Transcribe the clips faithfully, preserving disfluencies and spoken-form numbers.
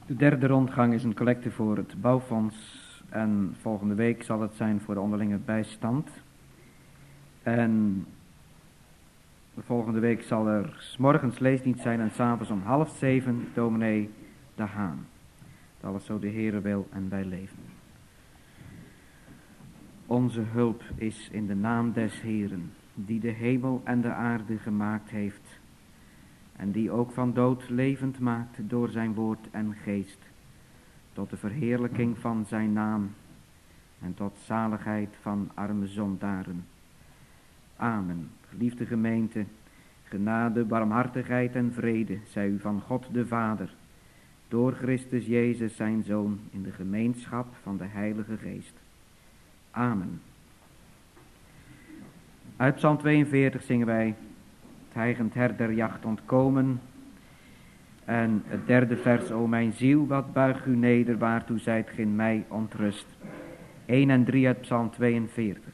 De derde rondgang is een collecte voor het bouwfonds en volgende week zal het zijn voor de onderlinge bijstand. En volgende week zal er 's morgens leesdienst zijn en 's avonds om half zeven dominee De Haan. Dat alles zo de Heere wil en wij leven. Onze hulp is in de naam des Heeren, die de hemel en de aarde gemaakt heeft en die ook van dood levend maakt door zijn woord en geest, tot de verheerlijking van zijn naam en tot zaligheid van arme zondaren. Amen. Geliefde gemeente, genade, barmhartigheid en vrede zij u van God de Vader, door Christus Jezus zijn Zoon, in de gemeenschap van de Heilige Geest. Amen. Uit Psalm tweeënveertig zingen wij het hijgend her der jacht ontkomen. En het derde vers, o mijn ziel, wat buig u neder, waartoe zijt gij mij ontrust. één en drie uit Psalm tweeënveertig.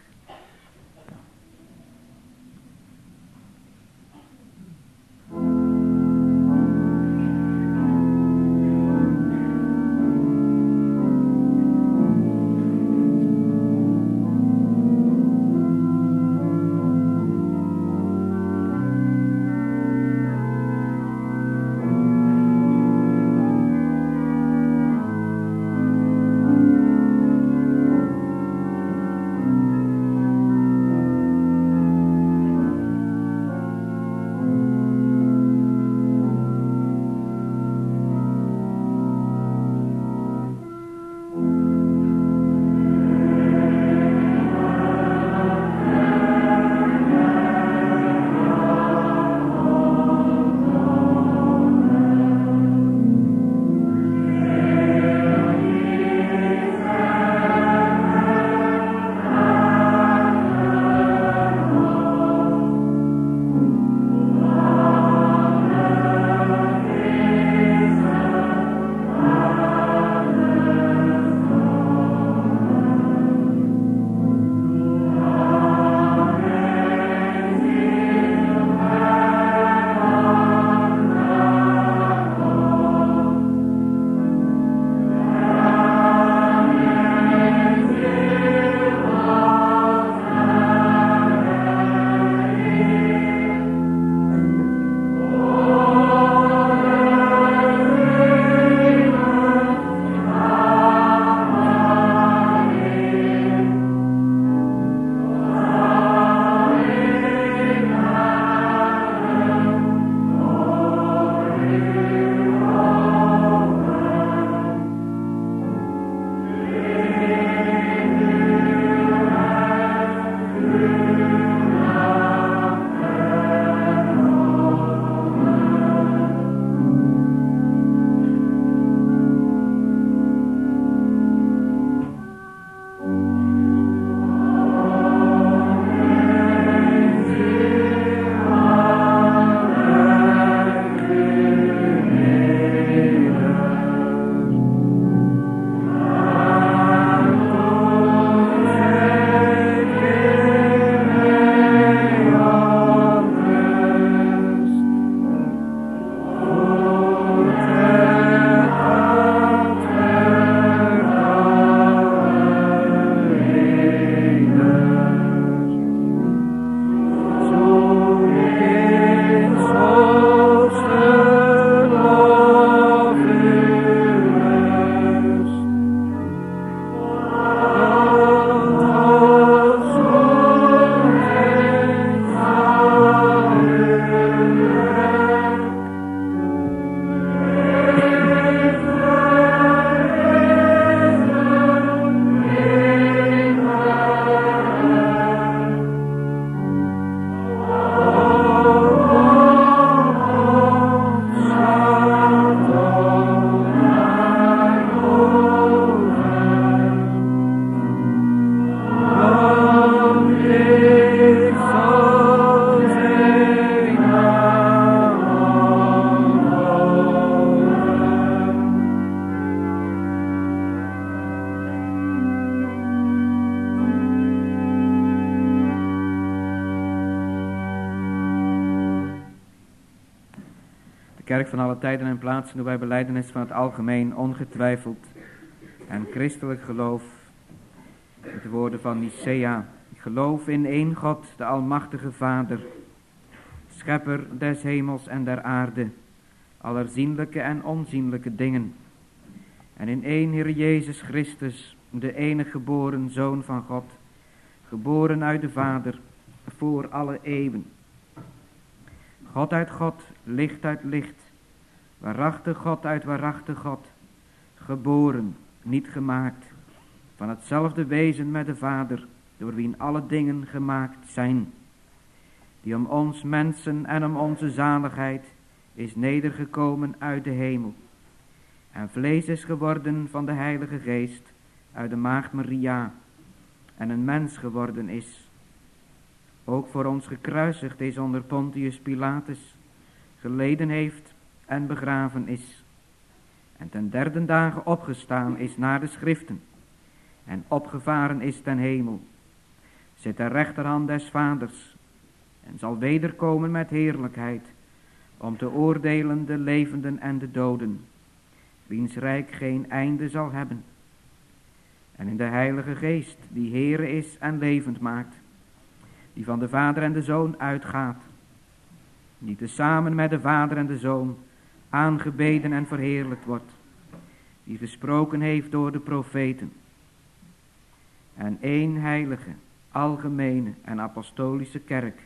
kerk van alle tijden en plaatsen doen wij belijdenis van het algemeen ongetwijfeld en christelijk geloof met de woorden van Nicea. Ik geloof in één God, de almachtige Vader, schepper des hemels en der aarde, aller zienlijke en onzienlijke dingen. En in één Heer Jezus Christus, de enige geboren Zoon van God, geboren uit de Vader, voor alle eeuwen. God uit God, licht uit licht, waarachtig God uit waarachtig God, geboren, niet gemaakt, van hetzelfde wezen met de Vader, door wien alle dingen gemaakt zijn, die om ons mensen en om onze zaligheid is nedergekomen uit de hemel, en vlees is geworden van de Heilige Geest uit de maagd Maria, en een mens geworden is, ook voor ons gekruisigd is onder Pontius Pilatus, geleden heeft en begraven is, en ten derde dagen opgestaan is naar de schriften, en opgevaren is ten hemel, zit ter rechterhand des Vaders, en zal wederkomen met heerlijkheid, om te oordelen de levenden en de doden, wiens rijk geen einde zal hebben. En in de Heilige Geest, die Heere is en levend maakt, die van de Vader en de Zoon uitgaat, die tezamen met de Vader en de Zoon aangebeden en verheerlijkt wordt, die gesproken heeft door de profeten. En één heilige, algemene en apostolische kerk.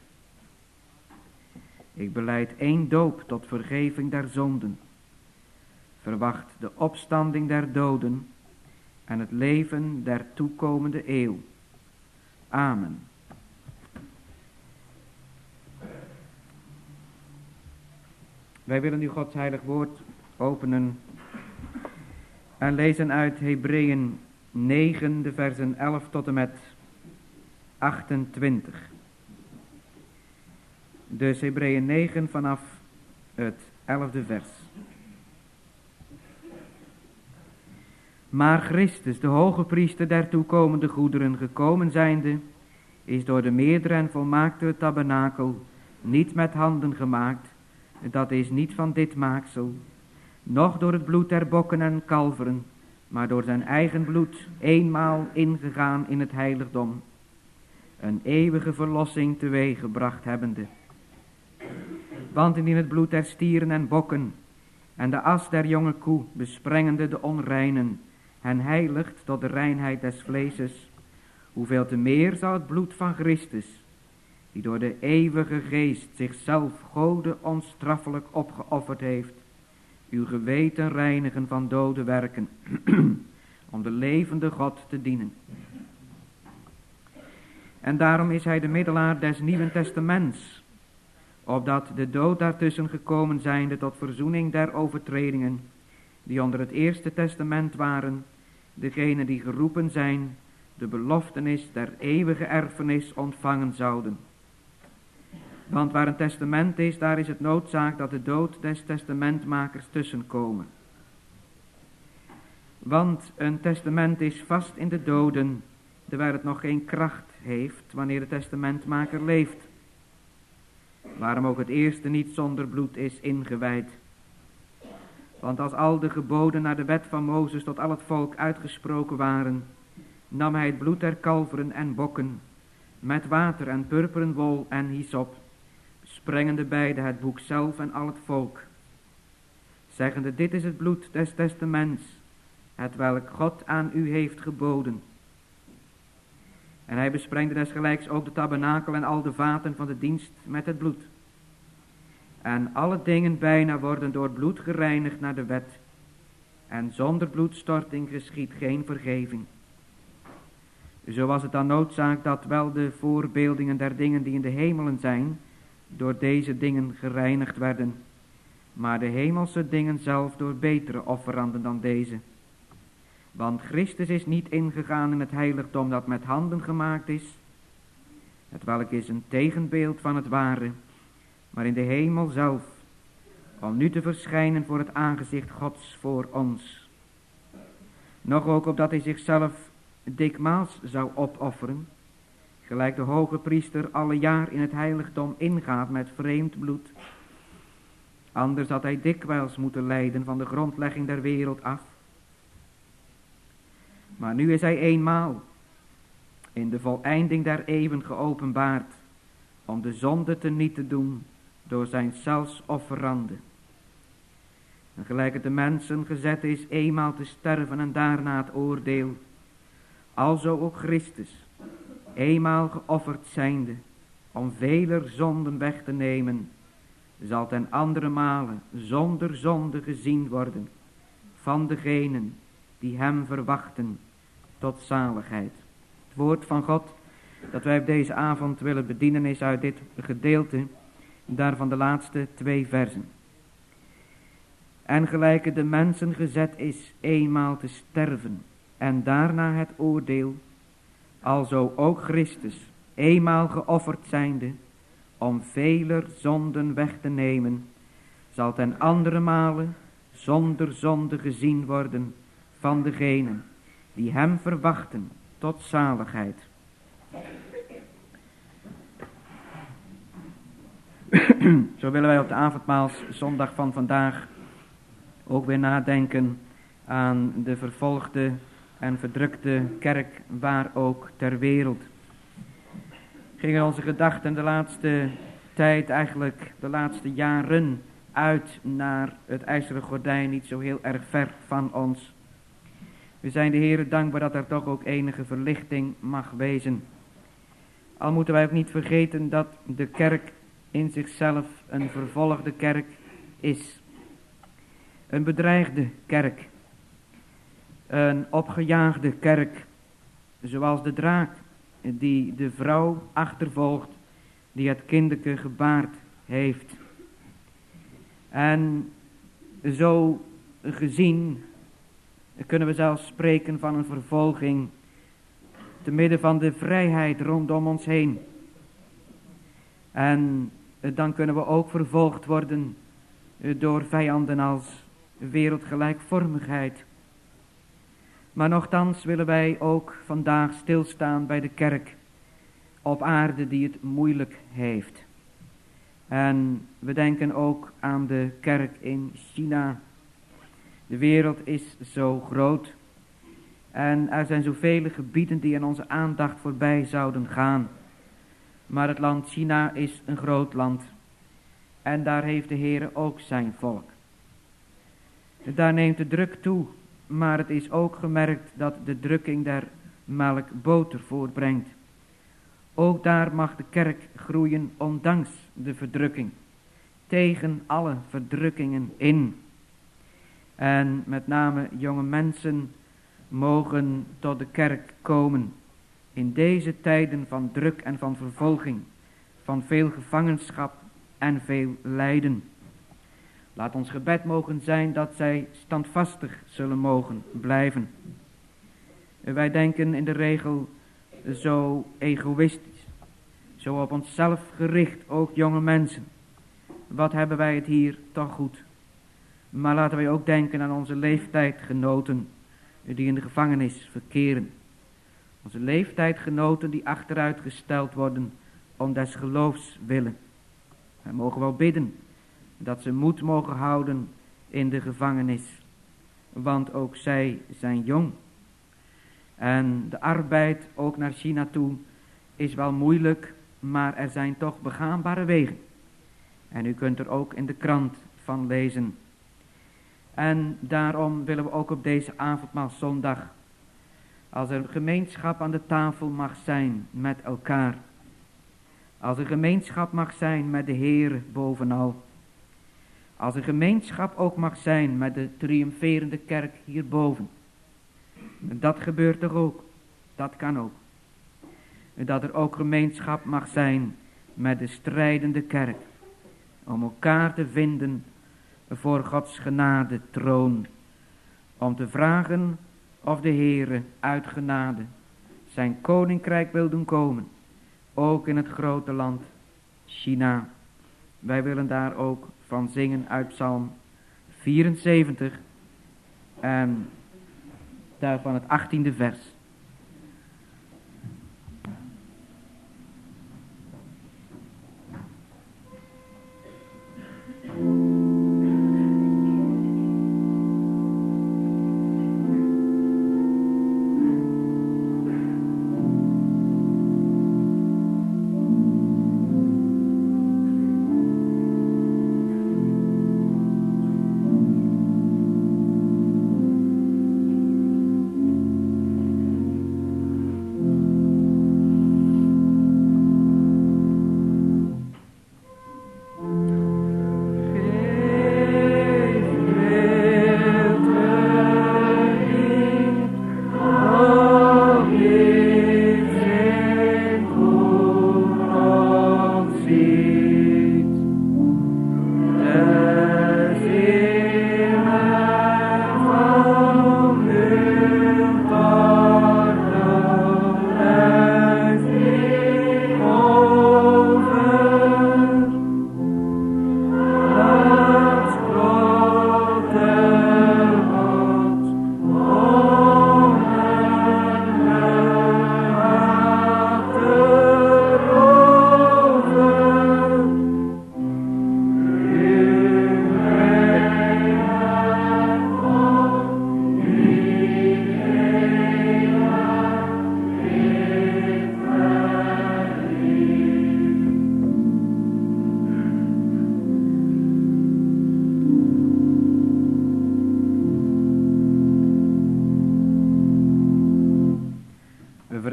Ik belijd één doop tot vergeving der zonden, verwacht de opstanding der doden en het leven der toekomende eeuw. Amen. Wij willen nu Gods heilig woord openen en lezen uit Hebreeën negen, de versen elf tot en met achtentwintig. Dus Hebreeën negen vanaf het elfde vers. Maar Christus, de hoge priester der toekomende goederen, gekomen zijnde, is door de meerdere en volmaakte tabernakel niet met handen gemaakt, dat is niet van dit maaksel, noch door het bloed der bokken en kalveren, maar door zijn eigen bloed eenmaal ingegaan in het heiligdom, een eeuwige verlossing teweeggebracht hebbende. Want indien het bloed der stieren en bokken en de as der jonge koe, besprengende de onreinen, hen heiligt tot de reinheid des vleeses, hoeveel te meer zal het bloed van Christus, die door de eeuwige geest zichzelf Gode onstraffelijk opgeofferd heeft, uw geweten reinigen van dode werken, om de levende God te dienen. En daarom is hij de middelaar des Nieuwen Testaments, opdat de dood daartussen gekomen zijnde tot verzoening der overtredingen, die onder het Eerste Testament waren, degenen die geroepen zijn, de beloftenis der eeuwige erfenis ontvangen zouden. Want waar een testament is, daar is het noodzaak dat de dood des testamentmakers tussenkomen. Want een testament is vast in de doden, terwijl het nog geen kracht heeft wanneer de testamentmaker leeft. Waarom ook het eerste niet zonder bloed is ingewijd. Want als al de geboden naar de wet van Mozes tot al het volk uitgesproken waren, nam hij het bloed der kalveren en bokken, met water en purperen wol en hyssop, sprengende beide het boek zelf en al het volk, zeggende: dit is het bloed des testaments, het welk God aan u heeft geboden. En hij besprengde desgelijks ook de tabernakel en al de vaten van de dienst met het bloed. En alle dingen bijna worden door bloed gereinigd naar de wet, en zonder bloedstorting geschiedt geen vergeving. Zo was het dan noodzaak dat wel de voorbeeldingen der dingen die in de hemelen zijn, door deze dingen gereinigd werden, maar de hemelse dingen zelf door betere offeranden dan deze. Want Christus is niet ingegaan in het heiligdom dat met handen gemaakt is, het welk is een tegenbeeld van het ware, maar in de hemel zelf, om nu te verschijnen voor het aangezicht Gods voor ons. Nog ook opdat hij zichzelf dikmaals zou opofferen, gelijk de hoge priester alle jaar in het heiligdom ingaat met vreemd bloed, Anders had hij dikwijls moeten lijden van de grondlegging der wereld af. Maar nu is hij eenmaal in de voleinding der eeuwen geopenbaard om de zonde teniet te doen door zijn zelfsofferande. En gelijk het de mensen gezet is eenmaal te sterven en daarna het oordeel, alzo ook Christus, eenmaal geofferd zijnde, om veler zonden weg te nemen, zal ten andere malen zonder zonde gezien worden van degenen die hem verwachten tot zaligheid. Het woord van God dat wij op deze avond willen bedienen is uit dit gedeelte, daarvan de laatste twee versen. En gelijk de mensen gezet is eenmaal te sterven en daarna het oordeel, alzo ook Christus eenmaal geofferd zijnde om veler zonden weg te nemen, zal ten andere male zonder zonde gezien worden van degenen die hem verwachten tot zaligheid. Zo willen wij op de avondmaalszondag van vandaag ook weer nadenken aan de vervolgde en verdrukte kerk waar ook ter wereld. Gingen onze gedachten de laatste tijd, eigenlijk de laatste jaren, uit naar het ijzeren gordijn, niet zo heel erg ver van ons. We zijn de Heere dankbaar dat er toch ook enige verlichting mag wezen. Al moeten wij ook niet vergeten dat de kerk in zichzelf een vervolgde kerk is. Een bedreigde kerk. Een opgejaagde kerk. Zoals de draak die de vrouw achtervolgt, die het kindeke gebaard heeft. En zo gezien kunnen we zelfs spreken van een vervolging te midden van de vrijheid rondom ons heen. En dan kunnen we ook vervolgd worden door vijanden als wereldgelijkvormigheid. Maar nochtans willen wij ook vandaag stilstaan bij de kerk op aarde die het moeilijk heeft. En we denken ook aan de kerk in China. De wereld is zo groot en er zijn zoveel gebieden die aan onze aandacht voorbij zouden gaan. Maar het land China is een groot land en daar heeft de Heere ook zijn volk. Daar neemt de druk toe, maar het is ook gemerkt dat de drukking der melk boter voortbrengt. Ook daar mag de kerk groeien ondanks de verdrukking, tegen alle verdrukkingen in. En met name jonge mensen mogen tot de kerk komen in deze tijden van druk en van vervolging, van veel gevangenschap en veel lijden. Laat ons gebed mogen zijn dat zij standvastig zullen mogen blijven. Wij denken in de regel zo egoïstisch, zo op onszelf gericht, ook jonge mensen. Wat hebben wij het hier toch goed. Maar laten wij ook denken aan onze leeftijdgenoten die in de gevangenis verkeren. Onze leeftijdgenoten die achteruitgesteld worden om des geloofs willen. Wij mogen wel bidden dat ze moed mogen houden in de gevangenis. Want ook zij zijn jong. En de arbeid ook naar China toe is wel moeilijk, maar er zijn toch begaanbare wegen. En u kunt er ook in de krant van lezen. En daarom willen we ook op deze avondmaalszondag, als er gemeenschap aan de tafel mag zijn met elkaar, als er gemeenschap mag zijn met de Heere bovenal, als er gemeenschap ook mag zijn met de triomferende kerk hierboven. Dat gebeurt toch ook, dat kan ook. Dat er ook gemeenschap mag zijn met de strijdende kerk, om elkaar te vinden voor Gods genade troon, om te vragen of de Heere uit genade zijn koninkrijk wil doen komen, ook in het grote land China. Wij willen daar ook van zingen uit Psalm vierenzeventig en daarvan het achttiende vers.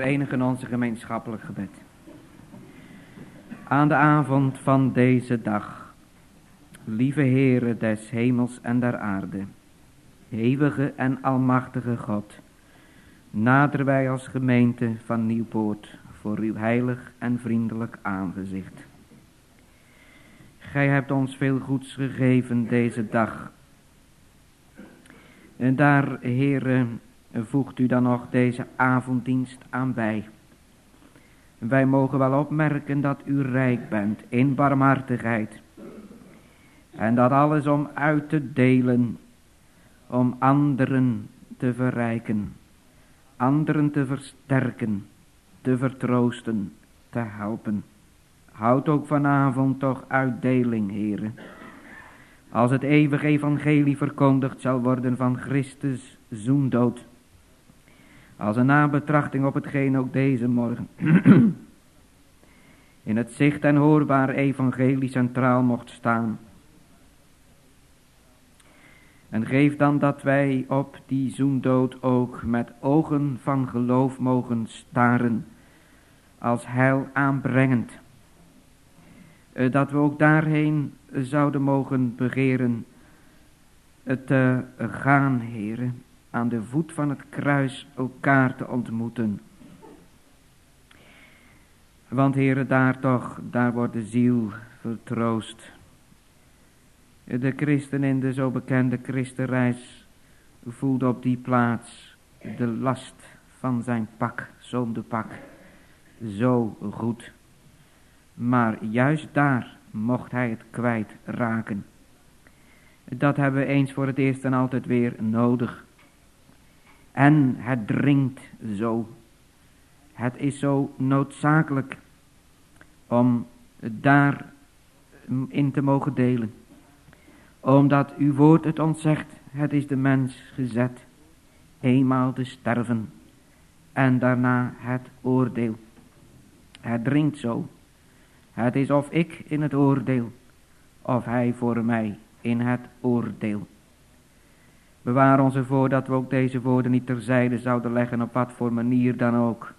verenigen onze gemeenschappelijk gebed. Aan de avond van deze dag, lieve Heere des hemels en der aarde, eeuwige en almachtige God, naderen wij als gemeente van Nieuwpoort voor uw heilig en vriendelijk aangezicht. Gij hebt ons veel goeds gegeven deze dag. En daar, Heere, voegt u dan nog deze avonddienst aan bij. Wij mogen wel opmerken dat u rijk bent in barmhartigheid. En dat alles om uit te delen, om anderen te verrijken, anderen te versterken, te vertroosten, te helpen. Houd ook vanavond toch uitdeling, Heere. Als het eeuwig evangelie verkondigd zal worden van Christus zoendood. Als een nabetrachting op hetgeen ook deze morgen in het zicht en hoorbaar evangelie centraal mocht staan. En geef dan dat wij op die zoendood ook met ogen van geloof mogen staren, als heil aanbrengend. Dat we ook daarheen zouden mogen begeren te gaan, Heere, aan de voet van het kruis elkaar te ontmoeten. Want, Heere, daar toch, daar wordt de ziel vertroost. De christen in de zo bekende christenreis voelde op die plaats de last van zijn pak, zondepak, zo goed. Maar juist daar mocht hij het kwijt raken. Dat hebben we eens voor het eerst en altijd weer nodig. En het dringt zo. Het is zo noodzakelijk om daar in te mogen delen. Omdat uw woord het ons zegt, het is de mens gezet eenmaal te sterven en daarna het oordeel. Het dringt zo. Het is of ik in het oordeel, of hij voor mij in het oordeel. Bewaar ons ervoor dat we ook deze woorden niet terzijde zouden leggen, op wat voor manier dan ook.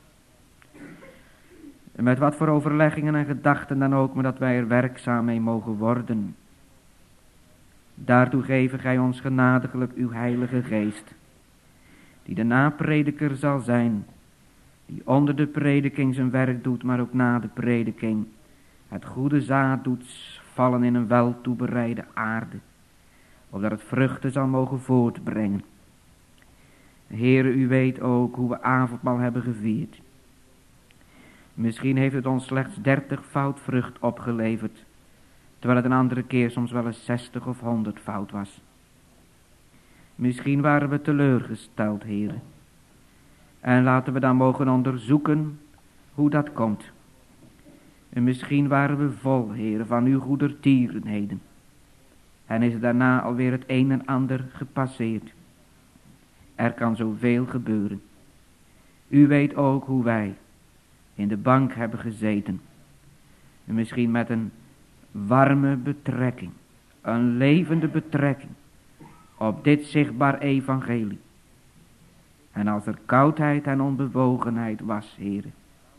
Met wat voor overleggingen en gedachten dan ook, maar dat wij er werkzaam mee mogen worden. Daartoe geven gij ons genadiglijk uw heilige geest, die de naprediker zal zijn, die onder de prediking zijn werk doet, maar ook na de prediking het goede zaad doet vallen in een wel toebereide aarde, opdat het vruchten zal mogen voortbrengen. Heere, u weet ook hoe we avondmaal hebben gevierd. Misschien heeft het ons slechts dertig fout vrucht opgeleverd, terwijl het een andere keer soms wel eens zestig of honderd fout was. Misschien waren we teleurgesteld, Heere. En laten we dan mogen onderzoeken hoe dat komt. En misschien waren we vol, Heere, van uw goedertierenheden. En is er daarna alweer het een en ander gepasseerd. Er kan zoveel gebeuren. U weet ook hoe wij in de bank hebben gezeten. En misschien met een warme betrekking, een levende betrekking op dit zichtbaar evangelie. En als er koudheid en onbewogenheid was, Heere,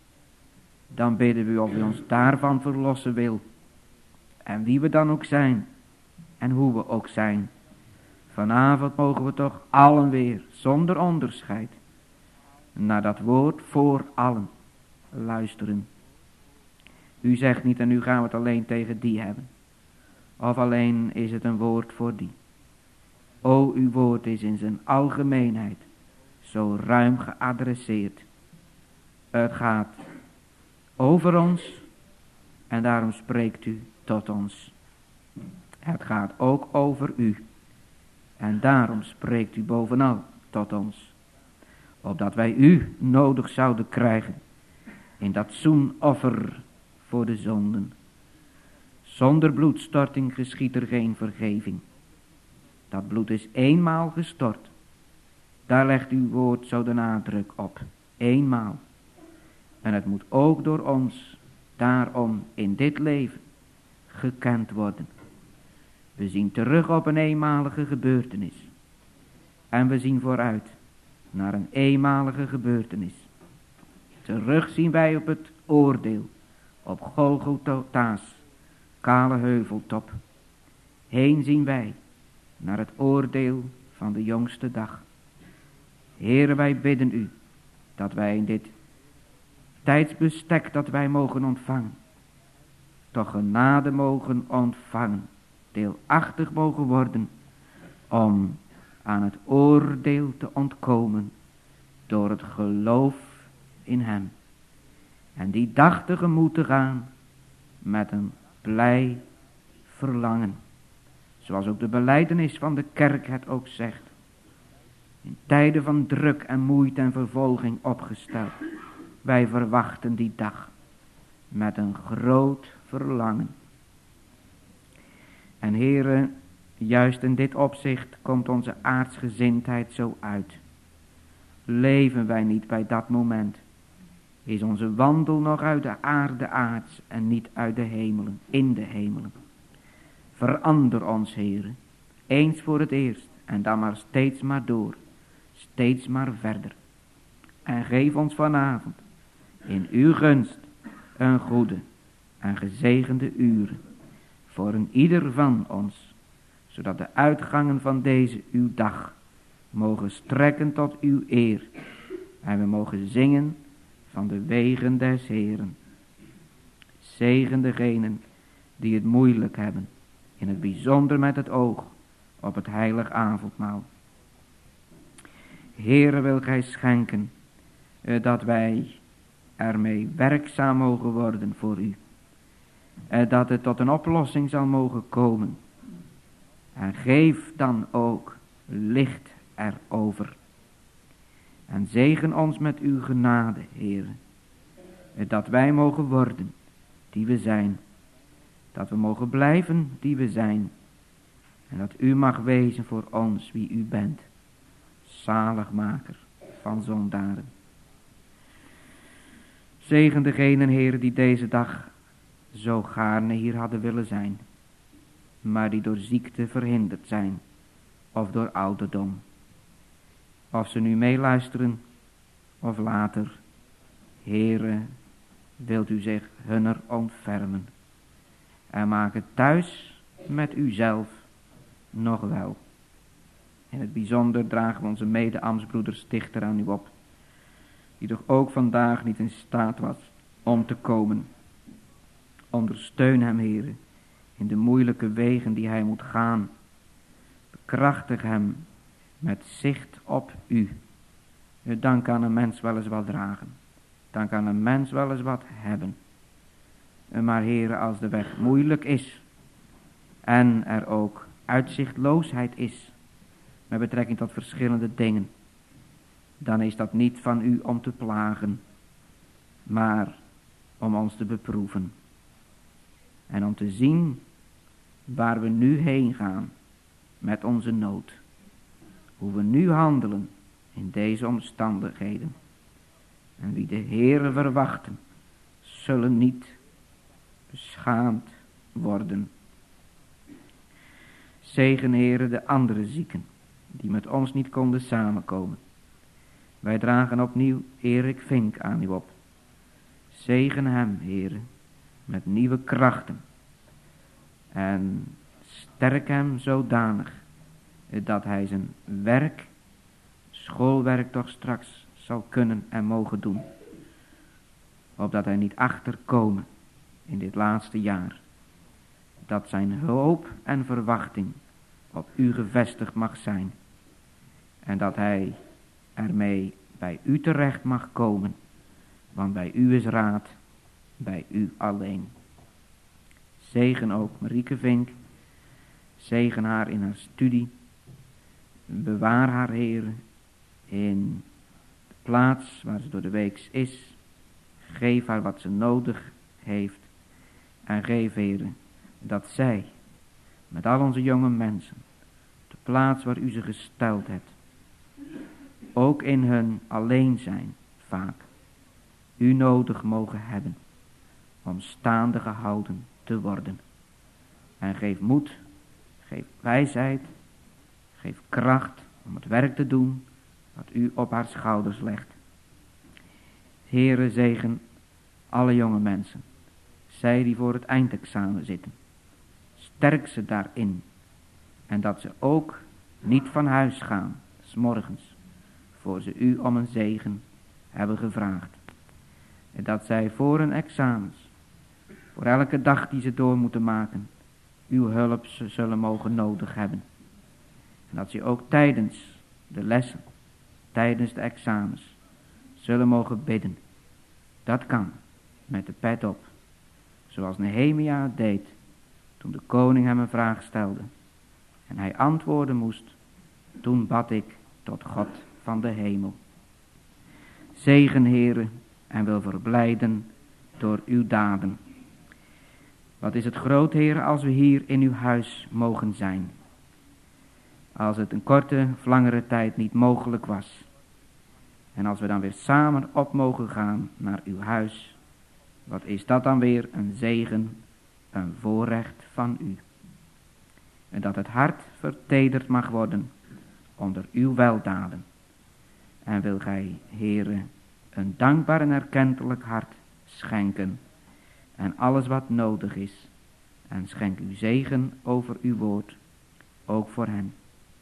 dan bidden we of u ons daarvan verlossen wil. En wie we dan ook zijn, en hoe we ook zijn, vanavond mogen we toch allen weer, zonder onderscheid, naar dat woord voor allen luisteren. U zegt niet, en nu gaan we het alleen tegen die hebben. Of alleen is het een woord voor die. O, uw woord is in zijn algemeenheid zo ruim geadresseerd. Het gaat over ons en daarom spreekt u tot ons. Het gaat ook over u en daarom spreekt u bovenal tot ons. Opdat wij u nodig zouden krijgen in dat zoenoffer voor de zonden. Zonder bloedstorting geschiet er geen vergeving. Dat bloed is eenmaal gestort. Daar legt uw woord zo de nadruk op. Eenmaal. En het moet ook door ons daarom in dit leven gekend worden. We zien terug op een eenmalige gebeurtenis. En we zien vooruit naar een eenmalige gebeurtenis. Terug zien wij op het oordeel, op Golgotha's kale heuveltop. Heen zien wij naar het oordeel van de jongste dag. Heere, wij bidden u dat wij in dit tijdsbestek dat wij mogen ontvangen, toch genade mogen ontvangen, deelachtig mogen worden, om aan het oordeel te ontkomen door het geloof in hem. En die dag tegemoet te gaan met een blij verlangen. Zoals ook de belijdenis van de kerk het ook zegt. In tijden van druk en moeite en vervolging opgesteld. Wij verwachten die dag met een groot verlangen. En Heere, juist in dit opzicht komt onze aardsgezindheid zo uit. Leven wij niet bij dat moment, is onze wandel nog uit de aarde aards en niet uit de hemelen, in de hemelen. Verander ons, Heere, eens voor het eerst en dan maar steeds maar door, steeds maar verder. En geef ons vanavond in uw gunst een goede en gezegende uren voor een ieder van ons, zodat de uitgangen van deze uw dag mogen strekken tot uw eer en we mogen zingen van de wegen des Heeren. Zegen degenen die het moeilijk hebben, in het bijzonder met het oog op het heilig avondmaal. Heere, wil gij schenken eh, dat wij ermee werkzaam mogen worden voor u. Eh, dat het tot een oplossing zal mogen komen. En geef dan ook licht erover. En zegen ons met uw genade, Heere. Eh, dat wij mogen worden die we zijn. Dat we mogen blijven die we zijn. En dat u mag wezen voor ons wie u bent. Zaligmaker van zondaren. Zegen degenen, Heere, die deze dag zo gaarne hier hadden willen zijn, maar die door ziekte verhinderd zijn, of door ouderdom. Of ze nu meeluisteren, of later. Heere, wilt u zich hunner ontfermen, en maak het thuis met uzelf nog wel. In het bijzonder dragen we onze mede-ambtsbroeder Stichter aan u op, die toch ook vandaag niet in staat was om te komen. Ondersteun hem, Heere, in de moeilijke wegen die hij moet gaan. Bekrachtig hem met zicht op u. Dan kan een mens wel eens wat dragen. Dan kan een mens wel eens wat hebben. Maar Heere, als de weg moeilijk is en er ook uitzichtloosheid is met betrekking tot verschillende dingen, dan is dat niet van u om te plagen, maar om ons te beproeven. En om te zien waar we nu heen gaan met onze nood. Hoe we nu handelen in deze omstandigheden. En wie de Heere verwachten, zullen niet beschaamd worden. Zegen, Heere, de andere zieken die met ons niet konden samenkomen. Wij dragen opnieuw Erik Vink aan u op. Zegen hem, Heere, met nieuwe krachten. En sterk hem zodanig dat hij zijn werk, schoolwerk toch straks zal kunnen en mogen doen. Opdat hij niet achterkomen in dit laatste jaar. Dat zijn hoop en verwachting op u gevestigd mag zijn. En dat hij ermee bij u terecht mag komen. Want bij u is raad, bij u alleen. Zegen ook Marieke Vink. Zegen haar in haar studie. Bewaar haar, Heer, in de plaats waar ze door de week is. Geef haar wat ze nodig heeft. En geef, Heer, dat zij met al onze jonge mensen de plaats waar u ze gesteld hebt, ook in hun alleen zijn vaak, u nodig mogen hebben om staande gehouden te worden. En geef moed, geef wijsheid, geef kracht om het werk te doen wat u op haar schouders legt. Heere, zegen alle jonge mensen, zij die voor het eindexamen zitten. Sterk ze daarin. En dat ze ook niet van huis gaan, 's morgens, voor ze u om een zegen hebben gevraagd. En dat zij voor hun examens, voor elke dag die ze door moeten maken, uw hulp zullen mogen nodig hebben. En dat ze ook tijdens de lessen, tijdens de examens, zullen mogen bidden. Dat kan, met de pet op, zoals Nehemia het deed, toen de koning hem een vraag stelde. En hij antwoorden moest, toen bad ik tot God van de hemel. Zegen, Heere, en wil verblijden door uw daden. Wat is het groot, Heere, als we hier in uw huis mogen zijn. Als het een korte of langere tijd niet mogelijk was. En als we dan weer samen op mogen gaan naar uw huis. Wat is dat dan weer een zegen, een voorrecht van u. En dat het hart vertederd mag worden onder uw weldaden. En wil gij, Heere, een dankbaar en erkentelijk hart schenken. En alles wat nodig is. En schenk uw zegen over uw woord. Ook voor hen.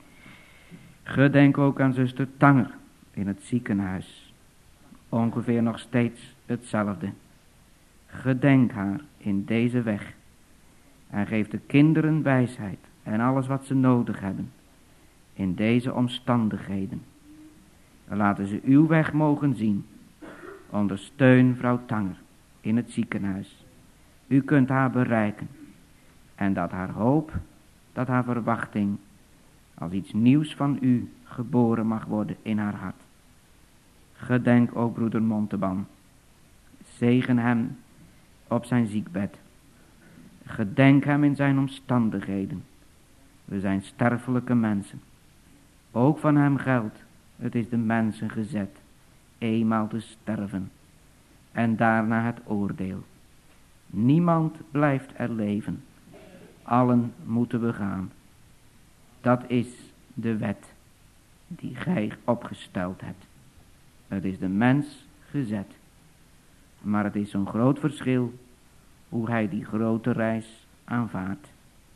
Gedenk ook aan zuster Tanger in het ziekenhuis. Ongeveer nog steeds hetzelfde. Gedenk haar in deze weg. En geef de kinderen wijsheid en alles wat ze nodig hebben. In deze omstandigheden. En laten ze uw weg mogen zien. Ondersteun vrouw Tanger in het ziekenhuis. U kunt haar bereiken. En dat haar hoop, dat haar verwachting, als iets nieuws van u geboren mag worden in haar hart. Gedenk ook broeder Monteban. Zegen hem op zijn ziekbed. Gedenk hem in zijn omstandigheden. We zijn sterfelijke mensen. Ook van hem geldt, het is de mensen gezet, eenmaal te sterven. En daarna het oordeel. Niemand blijft er leven. Allen moeten we gaan. Dat is de wet die gij opgesteld hebt. Het is de mens gezet. Maar het is zo'n groot verschil hoe hij die grote reis aanvaardt.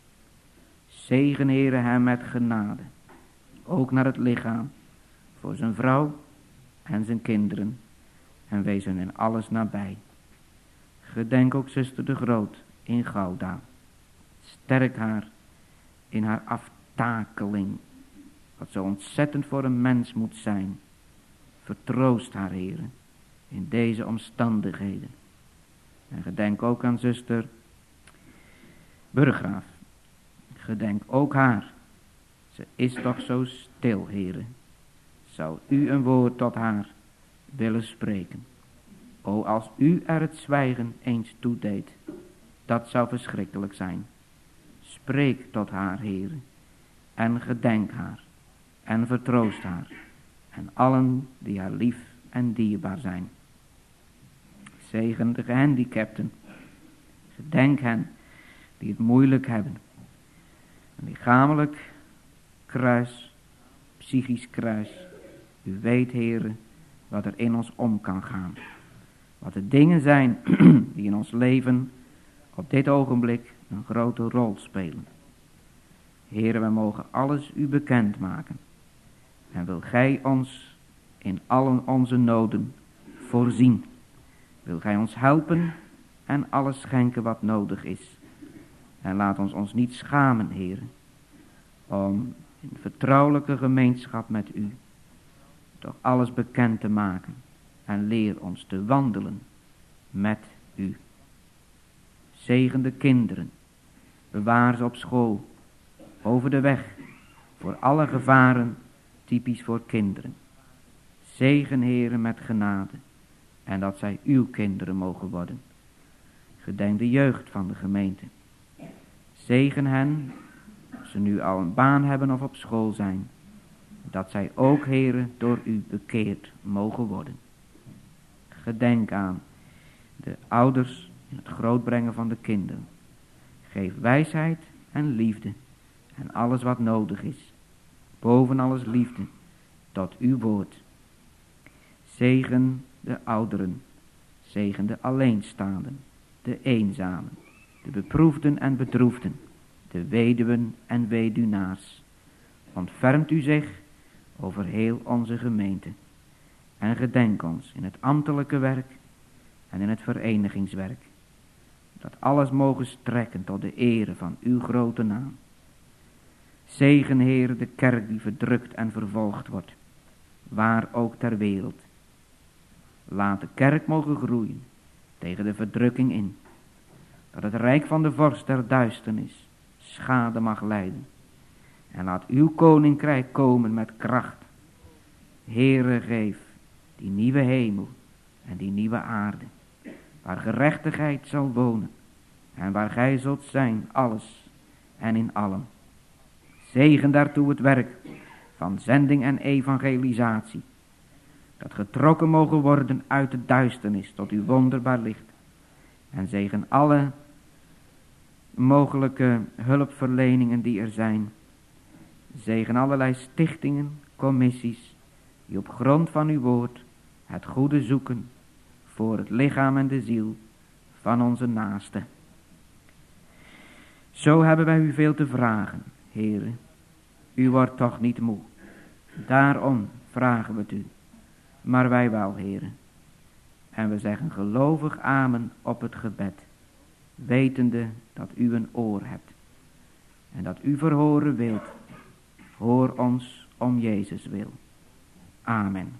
Zegen, Heere, hem met genade. Ook naar het lichaam. Voor zijn vrouw en zijn kinderen. En wees hun in alles nabij. Gedenk ook zuster de Groot in Gouda. Sterk haar in haar aftakeling. Wat zo ontzettend voor een mens moet zijn. Vertroost haar, Heere, in deze omstandigheden. En gedenk ook aan zuster Burggraaf. Gedenk ook haar. Ze is toch zo stil, Heere. Zou u een woord tot haar willen spreken? O, als u er het zwijgen eens toe deed, dat zou verschrikkelijk zijn. Spreek tot haar, Heere, en gedenk haar, en vertroost haar, en allen die haar lief en dierbaar zijn. Zegen de gehandicapten, gedenk hen die het moeilijk hebben. Een lichamelijk kruis, psychisch kruis. U weet, Heere, wat er in ons om kan gaan. Wat de dingen zijn die in ons leven op dit ogenblik een grote rol spelen. Heere, wij mogen alles u bekend maken. En wil gij ons in allen onze noden voorzien. Wil gij ons helpen en alles schenken wat nodig is. En laat ons ons niet schamen, Heere, om in vertrouwelijke gemeenschap met u toch alles bekend te maken. En leer ons te wandelen met u. Zegen de kinderen. Bewaar ze op school. Over de weg. Voor alle gevaren. Typisch voor kinderen. Zegen, Heere, met genade. En dat zij uw kinderen mogen worden. Gedenk de jeugd van de gemeente. Zegen hen. Of ze nu al een baan hebben of op school zijn. Dat zij ook, Heere, door u bekeerd mogen worden. Gedenk aan de ouders in het grootbrengen van de kinderen. Geef wijsheid en liefde en alles wat nodig is. Boven alles liefde tot uw woord. Zegen de ouderen. Zegen de alleenstaanden, de eenzamen, de beproefden en bedroefden, de weduwen en weduwnaars. Ontfermt u zich over heel onze gemeente. En gedenk ons in het ambtelijke werk en in het verenigingswerk. Dat alles mogen strekken tot de ere van uw grote naam. Zegen, Heer, de kerk die verdrukt en vervolgd wordt, waar ook ter wereld. Laat de kerk mogen groeien tegen de verdrukking in. Dat het rijk van de vorst der duisternis schade mag lijden. En laat uw koninkrijk komen met kracht. Heere, geef die nieuwe hemel en die nieuwe aarde, waar gerechtigheid zal wonen en waar gij zult zijn, alles en in allen. Zegen daartoe het werk van zending en evangelisatie, dat getrokken mogen worden uit de duisternis tot uw wonderbaar licht. En zegen alle mogelijke hulpverleningen die er zijn. Zegen allerlei stichtingen, commissies, die op grond van uw woord het goede zoeken voor het lichaam en de ziel van onze naaste. Zo hebben wij u veel te vragen, Heere. U wordt toch niet moe. Daarom vragen we het u. Maar wij wel, Heere. En we zeggen gelovig amen op het gebed, wetende dat u een oor hebt. En dat u verhoren wilt. Hoor ons om Jezus wil. Amen.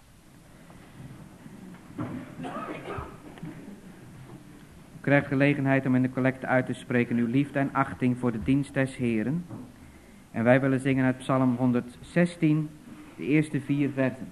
U krijgt gelegenheid om in de collecte uit te spreken uw liefde en achting voor de dienst des Heeren. En wij willen zingen uit Psalm honderdzestien, de eerste vier versen.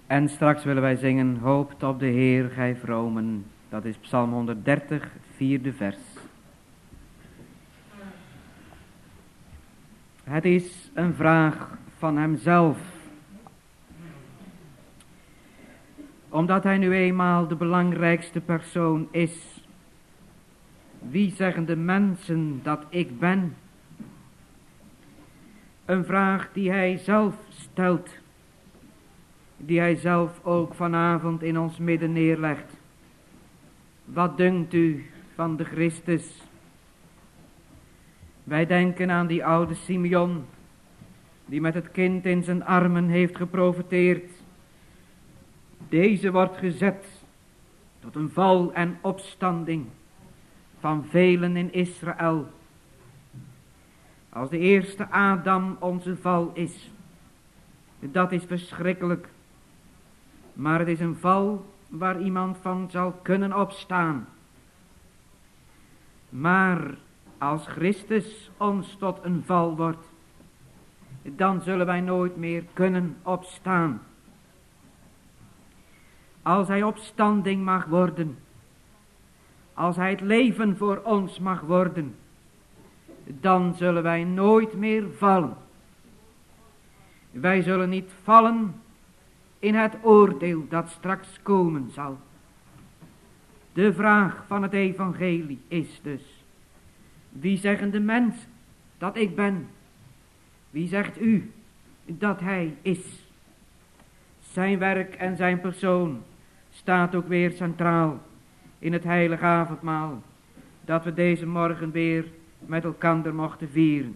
En straks willen wij zingen, hoopt op de Heer, gij vromen. Dat is Psalm honderddertig, het vierde vers. Het is een vraag van hemzelf. Omdat hij nu eenmaal de belangrijkste persoon is. Wie zeggen de mensen dat ik ben? Een vraag die hij zelf stelt. Die hij zelf ook vanavond in ons midden neerlegt. Wat dunkt u van de Christus? Wij denken aan die oude Simeon, die met het kind in zijn armen heeft geprofeteerd. Deze wordt gezet tot een val en opstanding van velen in Israël. Als de eerste Adam onze val is, dat is verschrikkelijk. Maar het is een val waar iemand van zal kunnen opstaan. Maar als Christus ons tot een val wordt, dan zullen wij nooit meer kunnen opstaan. Als hij opstanding mag worden, als hij het leven voor ons mag worden, dan zullen wij nooit meer vallen. Wij zullen niet vallen in het oordeel dat straks komen zal. De vraag van het evangelie is dus, wie zeggen de mensen dat ik ben? Wie zegt u dat hij is? Zijn werk en zijn persoon staat ook weer centraal in het heilige avondmaal, dat we deze morgen weer met elkaar mochten vieren.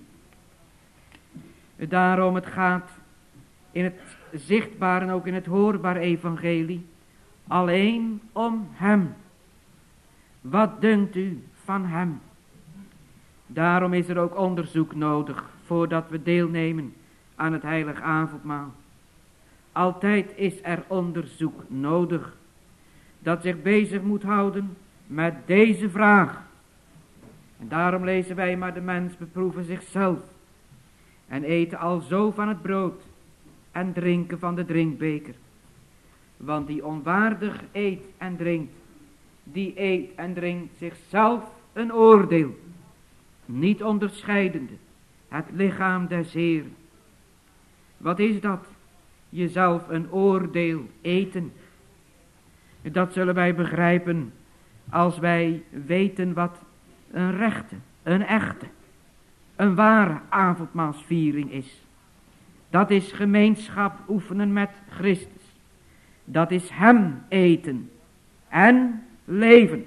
Daarom het gaat in het zichtbaar en ook in het hoorbaar evangelie alleen om hem. Wat dunkt u van hem? Daarom is er ook onderzoek nodig voordat we deelnemen aan het heilige avondmaal. Altijd is er onderzoek nodig dat zich bezig moet houden met deze vraag. En daarom lezen wij, maar de mens beproeven zichzelf en eten alzo van het brood en drinken van de drinkbeker. Want die onwaardig eet en drinkt, die eet en drinkt zichzelf een oordeel, niet onderscheidende het lichaam des Heeren. Wat is dat? Jezelf een oordeel eten. Dat zullen wij begrijpen als wij weten wat een rechte, een echte, een ware avondmaalsviering is. Dat is gemeenschap oefenen met Christus. Dat is hem eten en leven.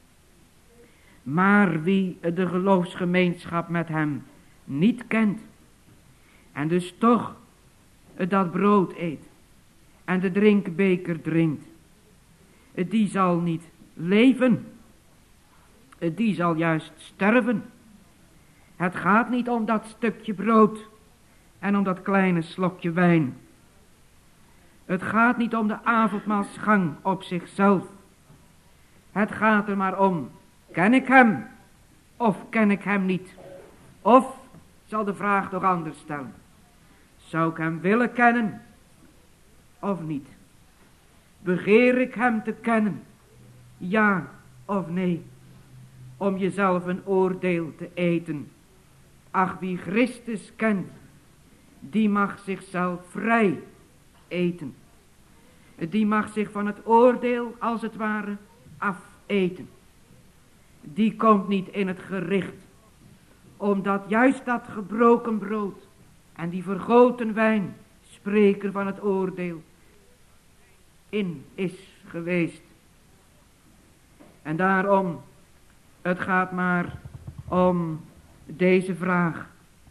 Maar wie de geloofsgemeenschap met hem niet kent en dus toch dat brood eet en de drinkbeker drinkt, die zal niet leven. Die zal juist sterven. Het gaat niet om dat stukje brood en om dat kleine slokje wijn. Het gaat niet om de avondmaalsgang op zichzelf. Het gaat er maar om, ken ik hem of ken ik hem niet? Of, zal de vraag toch anders stellen, zou ik hem willen kennen of niet? Begeer ik hem te kennen, ja of nee? Om jezelf een oordeel te eten. Ach, wie Christus kent, die mag zichzelf vrij eten. Die mag zich van het oordeel als het ware afeten. Die komt niet in het gericht, omdat juist dat gebroken brood en die vergoten wijn spreken van het oordeel in is geweest. En daarom, het gaat maar om deze vraag.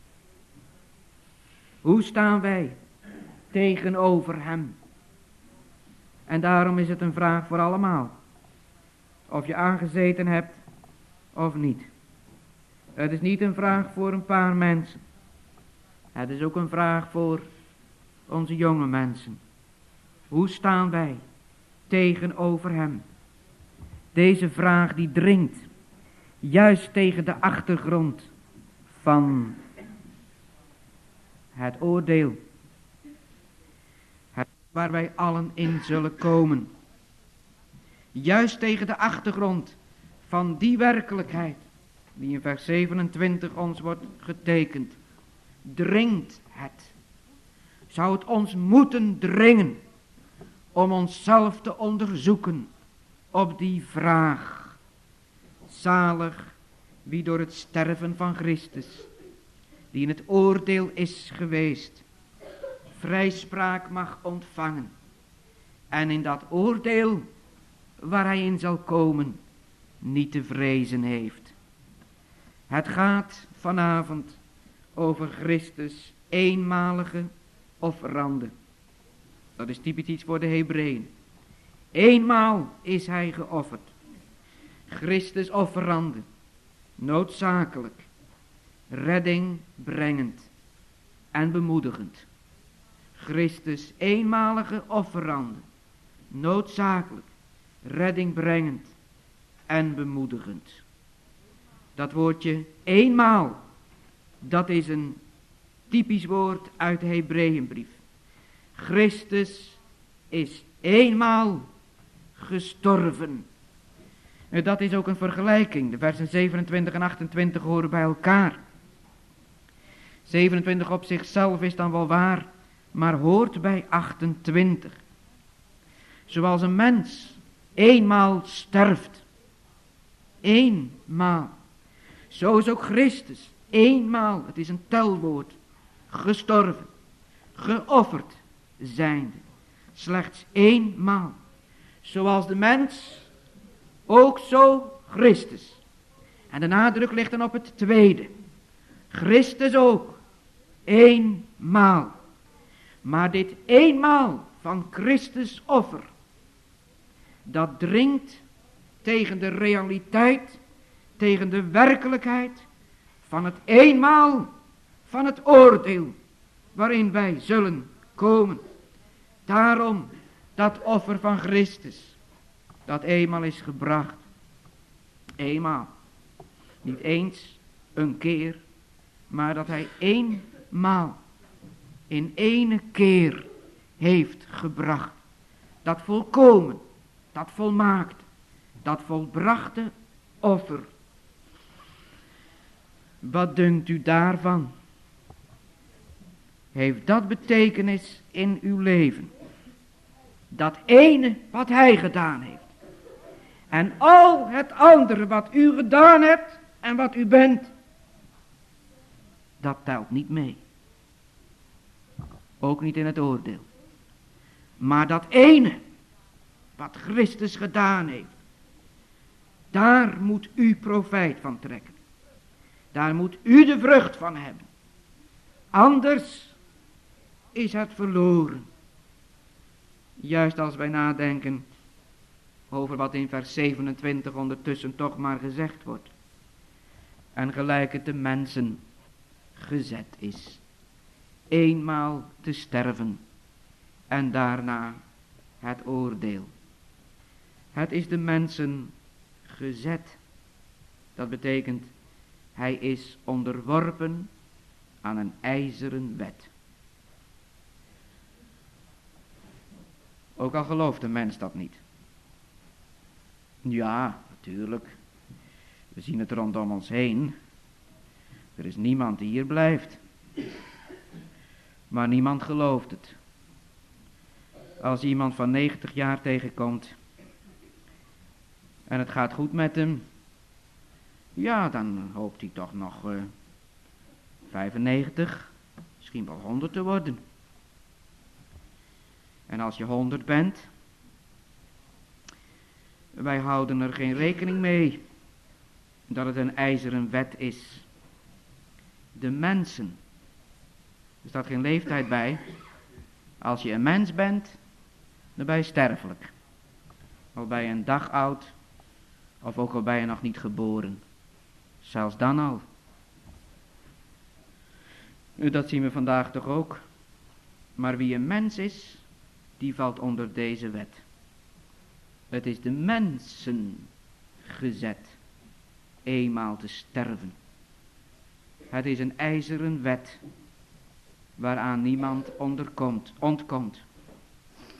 Hoe staan wij tegenover hem? En daarom is het een vraag voor allemaal. Of je aangezeten hebt of niet. Het is niet een vraag voor een paar mensen. Het is ook een vraag voor onze jonge mensen. Hoe staan wij tegenover hem? Deze vraag die dringt juist tegen de achtergrond van het oordeel. Het waar wij allen in zullen komen. Juist tegen de achtergrond van die werkelijkheid die in vers zevenentwintig ons wordt getekend, dringt het. Zou het ons moeten dringen om onszelf te onderzoeken op die vraag. Zalig wie door het sterven van Christus, die in het oordeel is geweest, vrijspraak mag ontvangen. En in dat oordeel waar hij in zal komen, niet te vrezen heeft. Het gaat vanavond over Christus eenmalige offerande. Dat is typisch iets voor de Hebreeën. Eenmaal is hij geofferd. Christus offerande, noodzakelijk, redding brengend en bemoedigend. Christus eenmalige offerande, noodzakelijk, redding brengend en bemoedigend. Dat woordje eenmaal, dat is een typisch woord uit de Hebreeënbrief. Christus is eenmaal gestorven. En dat is ook een vergelijking. De versen zevenentwintig en achtentwintig horen bij elkaar. zevenentwintig op zichzelf is dan wel waar, maar hoort bij achtentwintig. Zoals een mens eenmaal sterft. Eenmaal. Zo is ook Christus eenmaal, het is een telwoord, gestorven, geofferd zijnde. Slechts eenmaal. Zoals de mens, ook zo Christus. En de nadruk ligt dan op het tweede. Christus ook, eenmaal. Maar dit eenmaal van Christus offer, dat dringt tegen de realiteit, tegen de werkelijkheid van het eenmaal van het oordeel waarin wij zullen komen. Daarom dat offer van Christus, dat eenmaal is gebracht. Eenmaal. Niet eens een keer, maar dat hij eenmaal in ene keer heeft gebracht. Dat volkomen, dat volmaakt, dat volbrachte offer. Wat dunkt u daarvan? Heeft dat betekenis in uw leven? Dat ene wat hij gedaan heeft. En al het andere wat u gedaan hebt en wat u bent, dat telt niet mee. Ook niet in het oordeel. Maar dat ene wat Christus gedaan heeft, daar moet u profijt van trekken. Daar moet u de vrucht van hebben. Anders is het verloren. Juist als wij nadenken over wat in vers zevenentwintig ondertussen toch maar gezegd wordt. En gelijk het de mensen gezet is. Eenmaal te sterven en daarna het oordeel. Het is de mensen gezet. Dat betekent, hij is onderworpen aan een ijzeren wet. Ook al gelooft de mens dat niet. Ja, natuurlijk. We zien het rondom ons heen. Er is niemand die hier blijft. Maar niemand gelooft het. Als iemand van negentig jaar tegenkomt en het gaat goed met hem, ja, dan hoopt hij toch nog uh, vijfennegentig, misschien wel honderd te worden. En als je honderd bent, wij houden er geen rekening mee dat het een ijzeren wet is. De mensen, er staat geen leeftijd bij. Als je een mens bent, dan ben je sterfelijk. Al ben je een dag oud, of ook al ben je nog niet geboren. Zelfs dan al. Nu, dat zien we vandaag toch ook. Maar wie een mens is, die valt onder deze wet. Het is de mensen gezet, eenmaal te sterven. Het is een ijzeren wet, waaraan niemand onderkomt, ontkomt.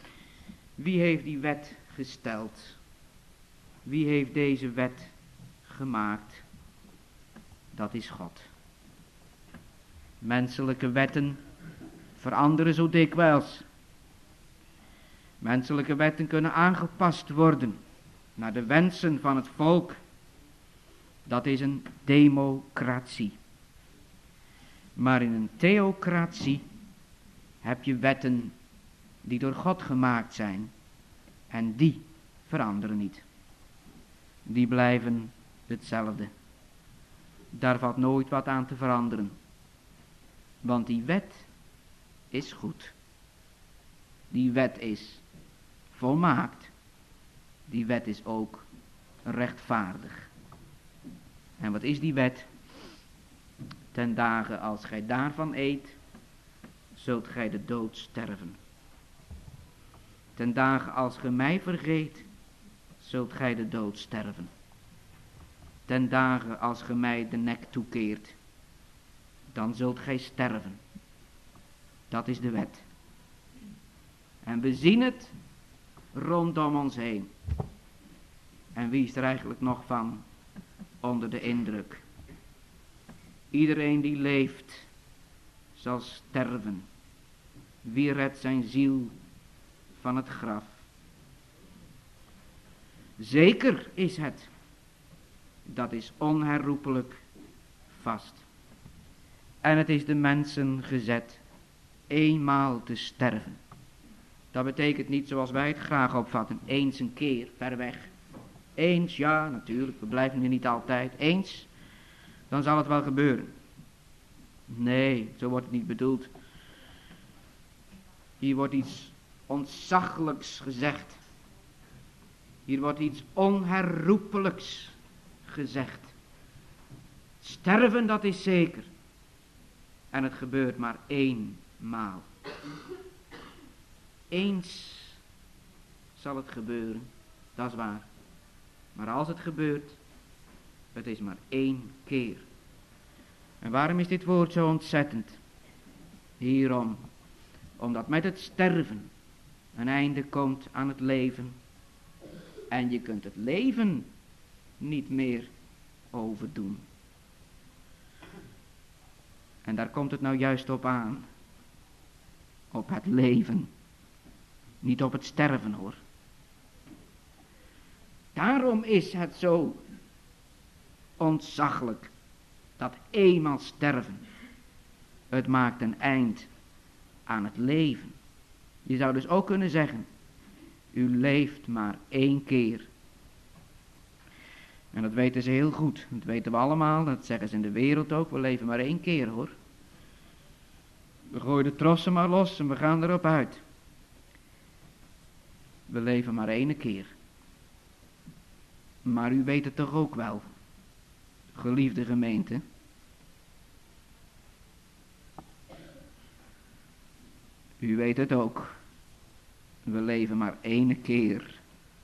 Wie heeft die wet gesteld? Wie heeft deze wet gemaakt? Dat is God. Menselijke wetten veranderen zo dikwijls. Menselijke wetten kunnen aangepast worden naar de wensen van het volk. Dat is een democratie. Maar in een theocratie heb je wetten die door God gemaakt zijn. En die veranderen niet. Die blijven hetzelfde. Daar valt nooit wat aan te veranderen. Want die wet is goed. Die wet is volmaakt. Die wet is ook rechtvaardig. En wat is die wet? Ten dagen als gij daarvan eet, zult gij de dood sterven. Ten dagen als gij mij vergeet, zult gij de dood sterven. Ten dagen als gij mij de nek toekeert, dan zult gij sterven. Dat is de wet. En we zien het rondom ons heen. En wie is er eigenlijk nog van onder de indruk? Iedereen die leeft zal sterven. Wie redt zijn ziel van het graf? Zeker is het. Dat is onherroepelijk vast. En het is de mensen gezet eenmaal te sterven. Dat betekent niet zoals wij het graag opvatten. Eens een keer, ver weg. Eens, ja natuurlijk, we blijven hier niet altijd. Eens, dan zal het wel gebeuren. Nee, zo wordt het niet bedoeld. Hier wordt iets ontzaglijks gezegd. Hier wordt iets onherroepelijks gezegd. Sterven, dat is zeker. En het gebeurt maar eenmaal. Eens zal het gebeuren, dat is waar. Maar als het gebeurt, het is maar één keer. En waarom is dit woord zo ontzettend? Hierom, omdat met het sterven een einde komt aan het leven. En je kunt het leven niet meer overdoen. En daar komt het nou juist op aan. Op het leven. Niet op het sterven hoor. Daarom is het zo ontzaglijk. Dat eenmaal sterven. Het maakt een eind aan het leven. Je zou dus ook kunnen zeggen. U leeft maar één keer. En dat weten ze heel goed. Dat weten we allemaal. Dat zeggen ze in de wereld ook. We leven maar één keer hoor. We gooien de trossen maar los en we gaan erop uit. We leven maar één keer. Maar u weet het toch ook wel. Geliefde gemeente. U weet het ook. We leven maar één keer.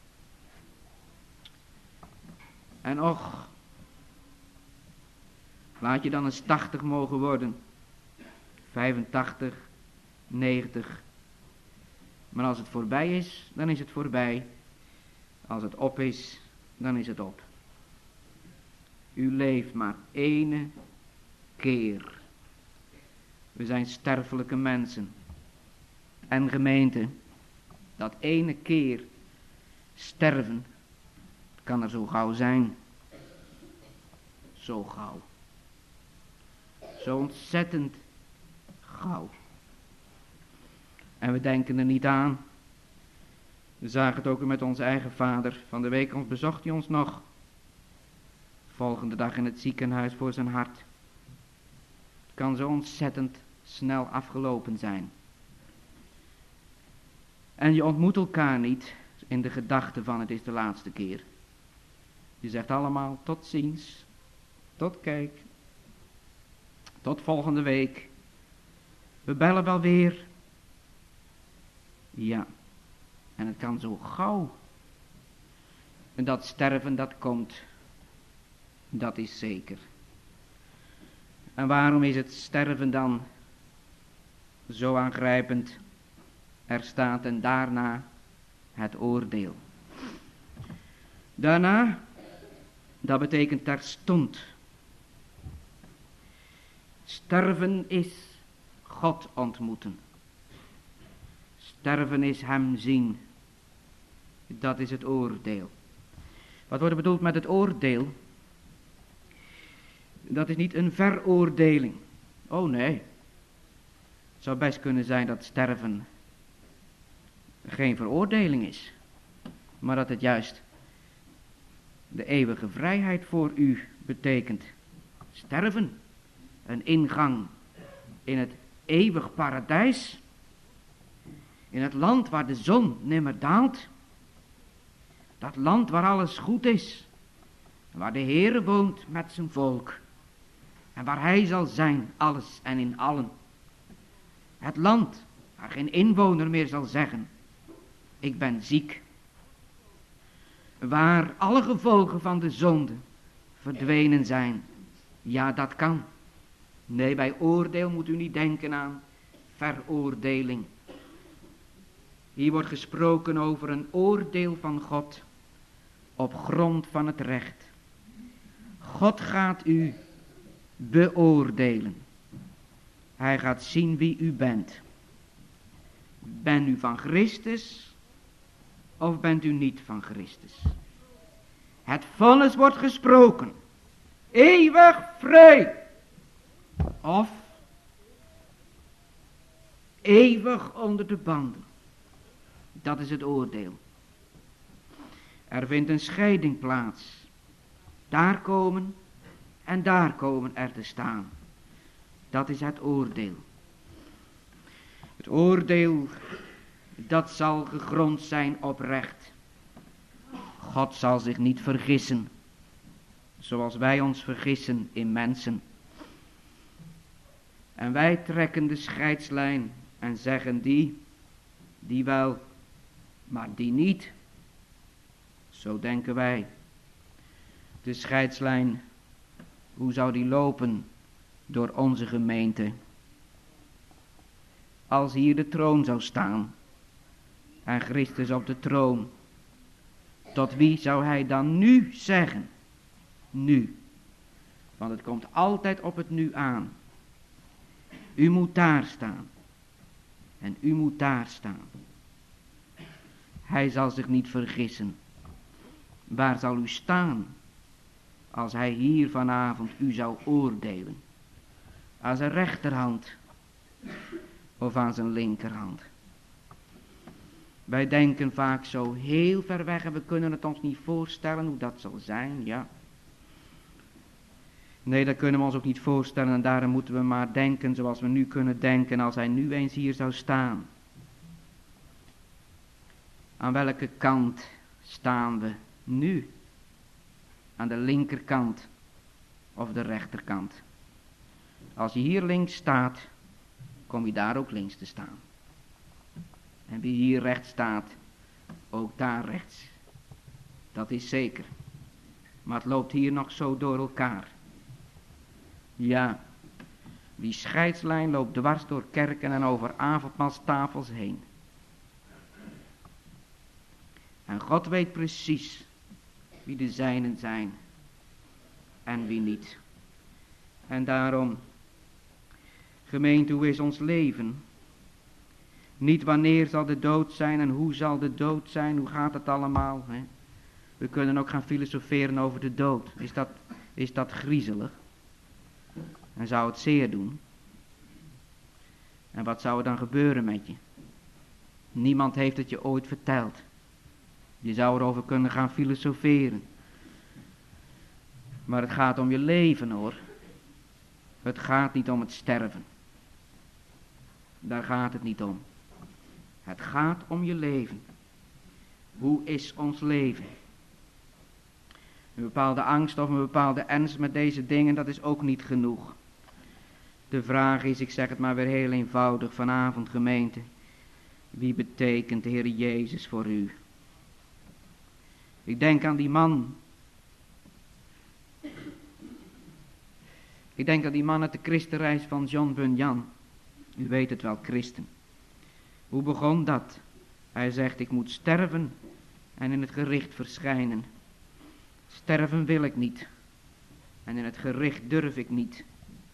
En och, laat je dan eens tachtig mogen worden. vijfentachtig, negentig. Maar als het voorbij is, dan is het voorbij. Als het op is, dan is het op. U leeft maar ene keer. We zijn sterfelijke mensen. En gemeente, dat ene keer sterven, kan er zo gauw zijn. Zo gauw. Zo ontzettend gauw. En we denken er niet aan. We zagen het ook met onze eigen vader. Van de week ons bezocht hij ons nog. Volgende dag in het ziekenhuis voor zijn hart. Het kan zo ontzettend snel afgelopen zijn. En je ontmoet elkaar niet in de gedachte van het is de laatste keer. Je zegt allemaal tot ziens, tot kijk, tot volgende week. We bellen wel weer. Ja, en het kan zo gauw. En dat sterven dat komt, dat is zeker. En waarom is het sterven dan zo aangrijpend? Er staat en daarna het oordeel. Daarna, dat betekent terstond. Sterven is God ontmoeten. Sterven is hem zien. Dat is het oordeel. Wat wordt er bedoeld met het oordeel? Dat is niet een veroordeling. Oh nee. Het zou best kunnen zijn dat sterven geen veroordeling is. Maar dat het juist de eeuwige vrijheid voor u betekent. Sterven. Een ingang in het eeuwig paradijs. In het land waar de zon nimmer daalt. Dat land waar alles goed is. Waar de Heere woont met zijn volk. En waar hij zal zijn, alles en in allen. Het land waar geen inwoner meer zal zeggen, ik ben ziek. Waar alle gevolgen van de zonde verdwenen zijn. Ja, dat kan. Nee, bij oordeel moet u niet denken aan veroordeling. Hier wordt gesproken over een oordeel van God op grond van het recht. God gaat u beoordelen. Hij gaat zien wie u bent. Bent u van Christus of bent u niet van Christus? Het vonnis wordt gesproken. Eeuwig vrij. Of eeuwig onder de banden. Dat is het oordeel. Er vindt een scheiding plaats. Daar komen en daar komen er te staan. Dat is het oordeel. Het oordeel, dat zal gegrond zijn op recht. God zal zich niet vergissen, zoals wij ons vergissen in mensen. En wij trekken de scheidslijn en zeggen die, die wel, maar die niet. Zo denken wij. De scheidslijn, hoe zou die lopen door onze gemeente? Als hier de troon zou staan en Christus op de troon, tot wie zou hij dan nu zeggen? Nu. Want het komt altijd op het nu aan. U moet daar staan. En u moet daar staan. Hij zal zich niet vergissen. Waar zal u staan als hij hier vanavond u zou oordelen? Aan zijn rechterhand of aan zijn linkerhand? Wij denken vaak zo heel ver weg en we kunnen het ons niet voorstellen hoe dat zal zijn, ja. Nee, dat kunnen we ons ook niet voorstellen en daarom moeten we maar denken zoals we nu kunnen denken als hij nu eens hier zou staan. Aan welke kant staan we nu? Aan de linkerkant of de rechterkant? Als je hier links staat, kom je daar ook links te staan. En wie hier rechts staat, ook daar rechts. Dat is zeker. Maar het loopt hier nog zo door elkaar. Ja, die scheidslijn loopt dwars door kerken en over avondmaalstafels heen. En God weet precies wie de zijnen zijn en wie niet. En daarom, gemeente, hoe is ons leven? Niet wanneer zal de dood zijn en hoe zal de dood zijn, hoe gaat het allemaal? Hè? We kunnen ook gaan filosoferen over de dood. Is dat, is dat griezelig? En zou het zeer doen? En wat zou er dan gebeuren met je? Niemand heeft het je ooit verteld. Je zou erover kunnen gaan filosoferen. Maar het gaat om je leven, hoor. Het gaat niet om het sterven. Daar gaat het niet om. Het gaat om je leven. Hoe is ons leven? Een bepaalde angst of een bepaalde ernst met deze dingen, dat is ook niet genoeg. De vraag is, ik zeg het maar weer heel eenvoudig vanavond, gemeente. Wie betekent de Heer Jezus voor u? Ik denk aan die man. Ik denk aan die man uit de christenreis van John Bunyan. U weet het wel, christen. Hoe begon dat? Hij zegt, ik moet sterven en in het gericht verschijnen. Sterven wil ik niet. En in het gericht durf ik niet.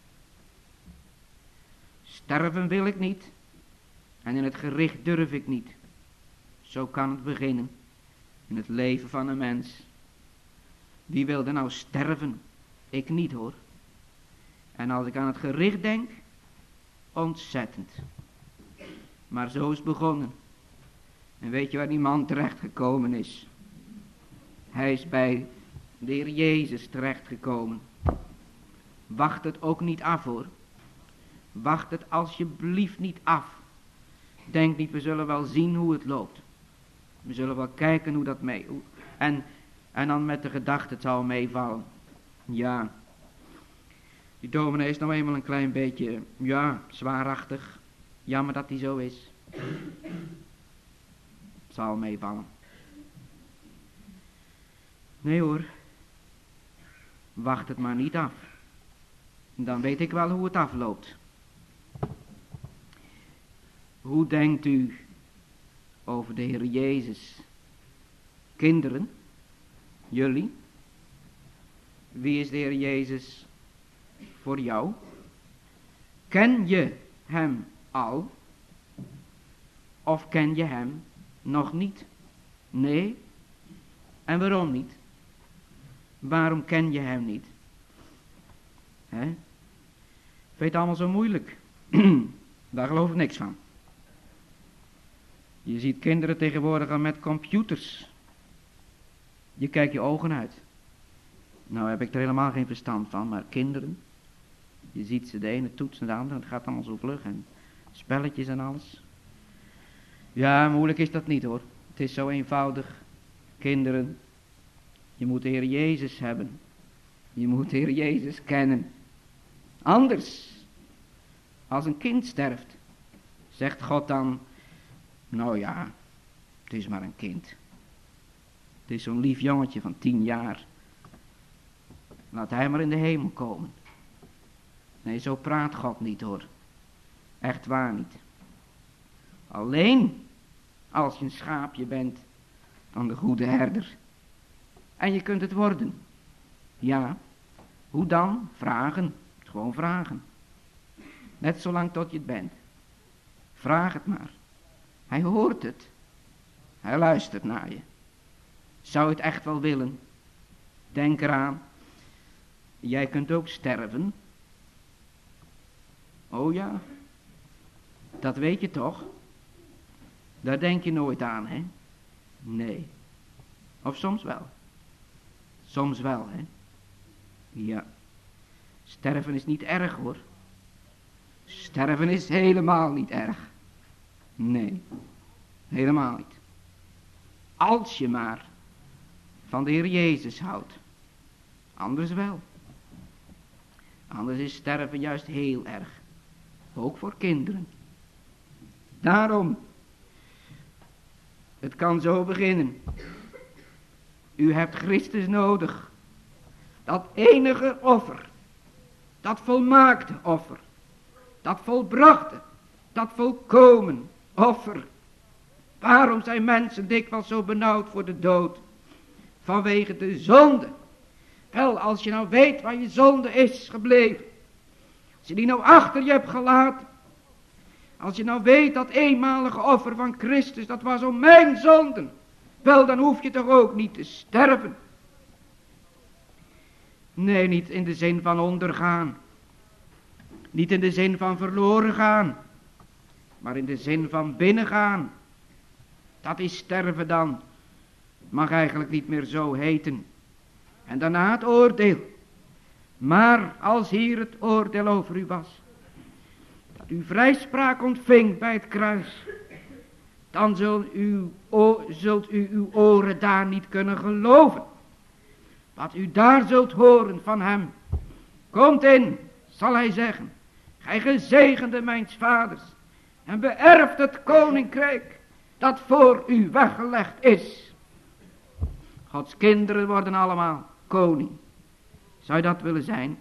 Sterven wil ik niet. En in het gericht durf ik niet. Zo kan het beginnen. In het leven van een mens. Wie wilde nou sterven? Ik niet hoor. En als ik aan het gericht denk. Ontzettend. Maar zo is het begonnen. En weet je waar die man terecht gekomen is? Hij is bij de Heer Jezus terechtgekomen. Wacht het ook niet af hoor. Wacht het alsjeblieft niet af. Denk niet, we zullen wel zien hoe het loopt. We zullen wel kijken hoe dat mee. Hoe, en, en dan met de gedachte, het zal meevallen. Ja. Die dominee is nou eenmaal een klein beetje, ja, zwaarachtig. Jammer dat hij zo is. Het zal meevallen. Nee hoor. Wacht het maar niet af. Dan weet ik wel hoe het afloopt. Hoe denkt u over de Heer Jezus? Kinderen? Jullie? Wie is de Heer Jezus voor jou? Ken je hem al? Of ken je hem nog niet? Nee. En waarom niet? Waarom ken je hem niet? Hè? Vind je het allemaal zo moeilijk? Daar geloof ik niks van. Je ziet kinderen tegenwoordig al met computers. Je kijkt je ogen uit. Nou heb ik er helemaal geen verstand van, maar kinderen. Je ziet ze de ene toets naar de andere, het gaat allemaal zo vlug en spelletjes en alles. Ja, moeilijk is dat niet hoor. Het is zo eenvoudig. Kinderen, je moet de Heer Jezus hebben. Je moet de Heer Jezus kennen. Anders, als een kind sterft, zegt God dan, nou ja, het is maar een kind. Het is zo'n lief jongetje van tien jaar. Laat hij maar in de hemel komen. Nee, zo praat God niet hoor. Echt waar niet. Alleen als je een schaapje bent van de goede herder. En je kunt het worden. Ja, hoe dan? Vragen. Gewoon vragen. Net zolang tot je het bent. Vraag het maar. Hij hoort het. Hij luistert naar je. Zou je het echt wel willen? Denk eraan. Jij kunt ook sterven. Oh ja. Dat weet je toch? Daar denk je nooit aan, hè? Nee. Of soms wel. Soms wel, hè? Ja. Sterven is niet erg, hoor. Sterven is helemaal niet erg. Nee. Helemaal niet. Als je maar van de Heer Jezus houdt. Anders wel. Anders is sterven juist heel erg. Ook voor kinderen. Daarom. Het kan zo beginnen. U hebt Christus nodig. Dat enige offer. Dat volmaakte offer. Dat volbrachte. Dat volkomen offer. Waarom zijn mensen dikwijls zo benauwd voor de dood? Vanwege de zonde. Wel, als je nou weet waar je zonde is gebleven. Als je die nou achter je hebt gelaten. Als je nou weet dat eenmalige offer van Christus, dat was om mijn zonden. Wel, dan hoef je toch ook niet te sterven. Nee, niet in de zin van ondergaan. Niet in de zin van verloren gaan. Maar in de zin van binnengaan. Dat is sterven dan. Mag eigenlijk niet meer zo heten. En daarna het oordeel. Maar als hier het oordeel over u was. Dat u vrijspraak ontving bij het kruis. Dan zult u, o, zult u uw oren daar niet kunnen geloven. Wat u daar zult horen van hem. Komt in, zal hij zeggen. Gij gezegende mijns vaders. En beërft het koninkrijk. Dat voor u weggelegd is. Gods kinderen worden allemaal koning. Zou je dat willen zijn?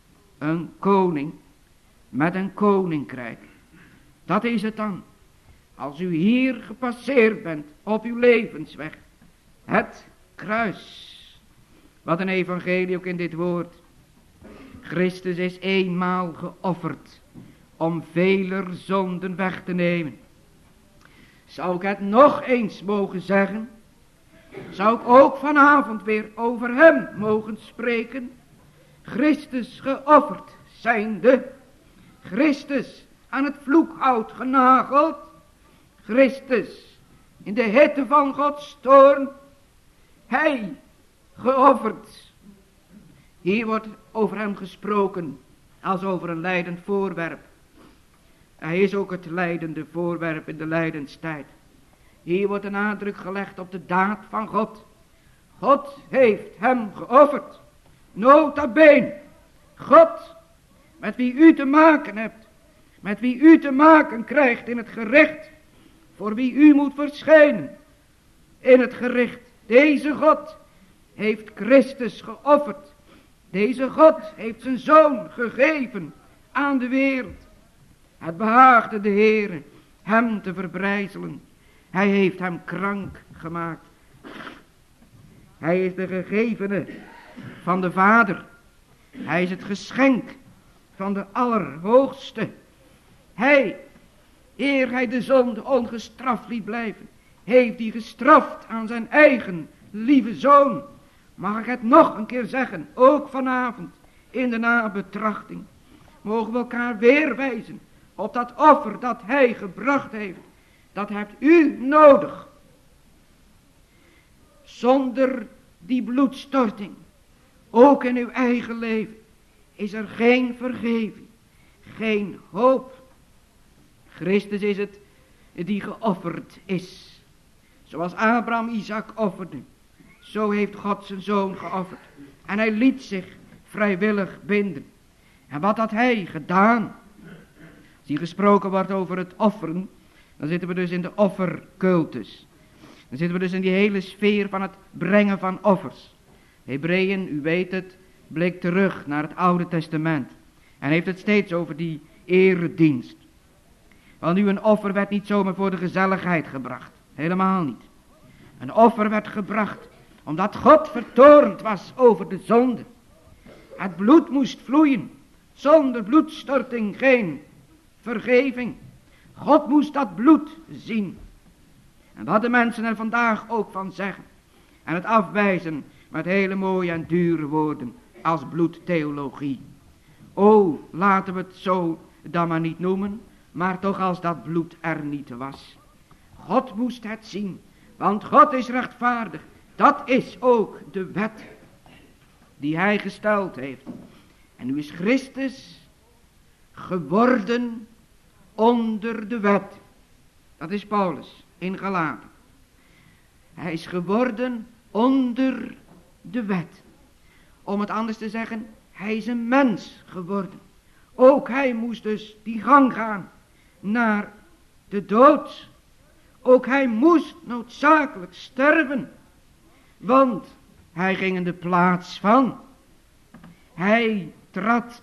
Een koning met een koninkrijk. Dat is het dan. als u hier gepasseerd bent op uw levensweg. Het kruis. Wat een evangelie ook in dit woord. Christus is eenmaal geofferd om veler zonden weg te nemen. Zou ik het nog eens mogen zeggen? Zou ik ook vanavond weer over hem mogen spreken? Christus geofferd zijnde. Christus aan het vloekhout genageld. Christus in de hitte van Gods toorn. Hij geofferd. Hier wordt over hem gesproken als over een lijdend voorwerp. Hij is ook het lijdende voorwerp in de lijdenstijd. Hier wordt de nadruk gelegd op de daad van God. God heeft hem geofferd. Nota bene. God, met wie u te maken hebt. Met wie u te maken krijgt in het gericht. Voor wie u moet verschijnen in het gericht. Deze God heeft Christus geofferd. Deze God heeft zijn zoon gegeven aan de wereld. Het behaagde de Heere hem te verbrijzelen. Hij heeft hem krank gemaakt. Hij is de gegevene van de Vader. Hij is het geschenk van de Allerhoogste. Hij, eer hij de zonde ongestraft liet blijven, heeft die gestraft aan zijn eigen lieve zoon. Mag ik het nog een keer zeggen, ook vanavond in de nabetrachting. Mogen we elkaar weer wijzen op dat offer dat hij gebracht heeft. Dat hebt u nodig. Zonder die bloedstorting, ook in uw eigen leven, is er geen vergeving, geen hoop. Christus is het die geofferd is. Zoals Abraham Isaac offerde, zo heeft God zijn zoon geofferd. En hij liet zich vrijwillig binden. En wat had hij gedaan? Als hier gesproken wordt over het offeren, dan zitten we dus in de offercultus. Dan zitten we dus in die hele sfeer van het brengen van offers. Hebreeën, u weet het, blikt terug naar het Oude Testament. En heeft het steeds over die eredienst. Want nu een offer werd niet zomaar voor de gezelligheid gebracht. Helemaal niet. Een offer werd gebracht omdat God vertoornd was over de zonde. Het bloed moest vloeien. Zonder bloedstorting geen vergeving. God moest dat bloed zien. En wat de mensen er vandaag ook van zeggen. En het afwijzen met hele mooie en dure woorden als bloedtheologie. O, laten we het zo dan maar niet noemen, maar toch als dat bloed er niet was. God moest het zien, want God is rechtvaardig. Dat is ook de wet die hij gesteld heeft. En nu is Christus geworden onder de wet. Dat is Paulus in Galaten. Hij is geworden onder de wet. Om het anders te zeggen, hij is een mens geworden. Ook hij moest dus die gang gaan naar de dood. Ook hij moest noodzakelijk sterven. Want hij ging in de plaats van. Hij trad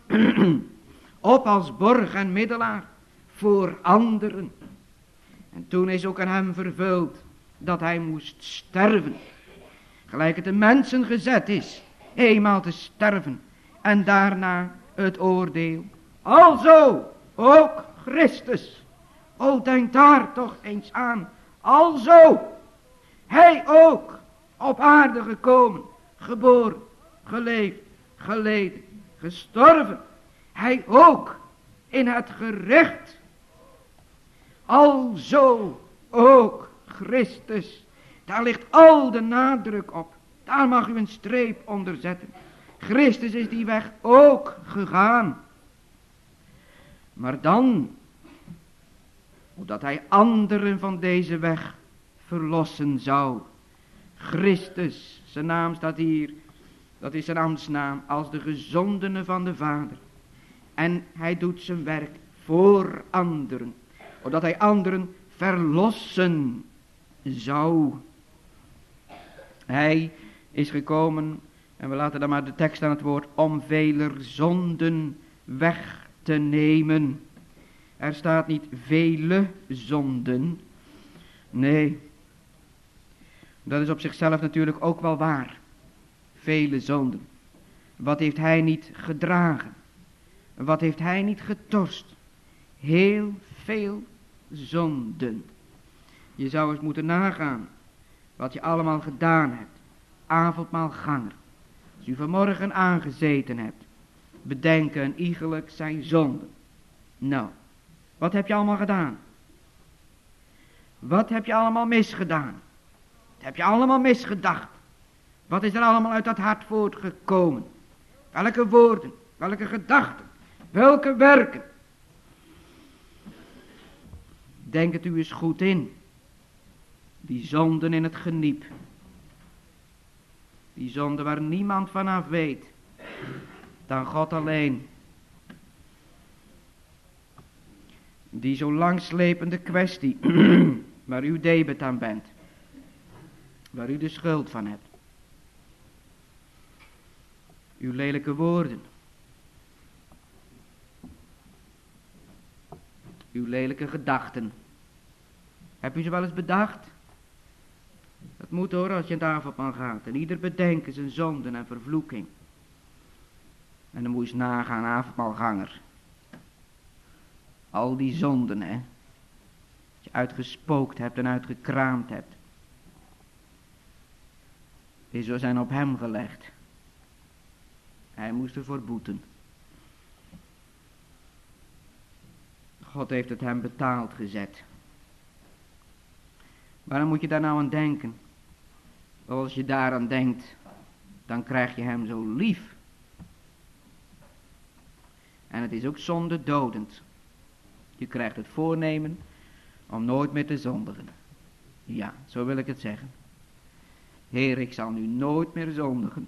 op als borg en middelaar voor anderen. En toen is ook aan hem vervuld dat hij moest sterven. Gelijk het de mensen gezet is, eenmaal te sterven en daarna het oordeel. Alzo ook Christus. O, denk daar toch eens aan. Alzo, hij ook op aarde gekomen, geboren, geleefd, geleden, gestorven. Hij ook in het gericht. Alzo ook Christus. Daar ligt al de nadruk op. Daar mag u een streep onder zetten. Christus is die weg ook gegaan. Maar dan, omdat hij anderen van deze weg verlossen zou. Christus, zijn naam staat hier, dat is zijn ambtsnaam, als de gezondene van de Vader. En hij doet zijn werk voor anderen, opdat hij anderen verlossen zou. Hij is gekomen, en we laten dan maar de tekst aan het woord, om veler zonden weg te nemen. Er staat niet vele zonden. Nee, dat is op zichzelf natuurlijk ook wel waar. Vele zonden. Wat heeft hij niet gedragen? Wat heeft hij niet getorst? Heel veel zonden. Je zou eens moeten nagaan wat je allemaal gedaan hebt. Avondmaalganger. Als u vanmorgen aangezeten hebt. Bedenken en iegelijk zijn zonden. Nou, wat heb je allemaal gedaan? Wat heb je allemaal misgedaan? Wat heb je allemaal misgedacht? Wat is er allemaal uit dat hart voortgekomen? Welke woorden, welke gedachten, welke werken? Denk het u eens goed in. Die zonden in het geniep. Die zonden waar niemand vanaf weet. Dan God alleen. Die zo langslepende kwestie. Waar u debet aan bent. Waar u de schuld van hebt. Uw lelijke woorden. Uw lelijke gedachten. Heb u ze wel eens bedacht? Dat moet hoor als je in het avondmaal gaat. En ieder bedenken zijn zonden en vervloeking. En dan moet je eens nagaan, avondmaalganger. Al die zonden, hè. Dat je uitgespookt hebt en uitgekraamd hebt. Die zo zijn op hem gelegd. Hij moest ervoor boeten. God heeft het hem betaald gezet. Waarom moet je daar nou aan denken? Als je daaraan denkt, dan krijg je hem zo lief. En het is ook zonde dodend. Je krijgt het voornemen om nooit meer te zondigen. Ja, zo wil ik het zeggen. Heer, ik zal nu nooit meer zondigen.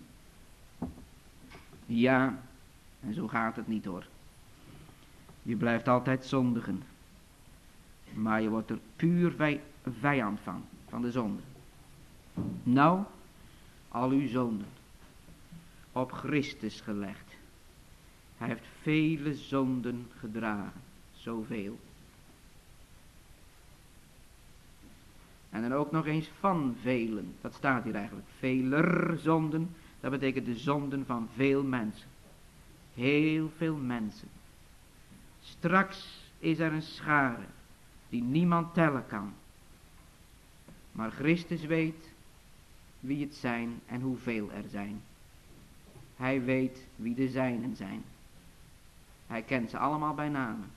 Ja, en zo gaat het niet hoor. Je blijft altijd zondigen. Maar je wordt er puur wij, vijand van, van de zonde. Nou, al uw zonden op Christus gelegd. Hij heeft vele zonden gedragen, zoveel. En dan ook nog eens van velen, dat staat hier eigenlijk. Veler zonden, dat betekent de zonden van veel mensen. Heel veel mensen. Straks is er een schare die niemand tellen kan. Maar Christus weet wie het zijn en hoeveel er zijn. Hij weet wie de zijnen zijn. Hij kent ze allemaal bij namen.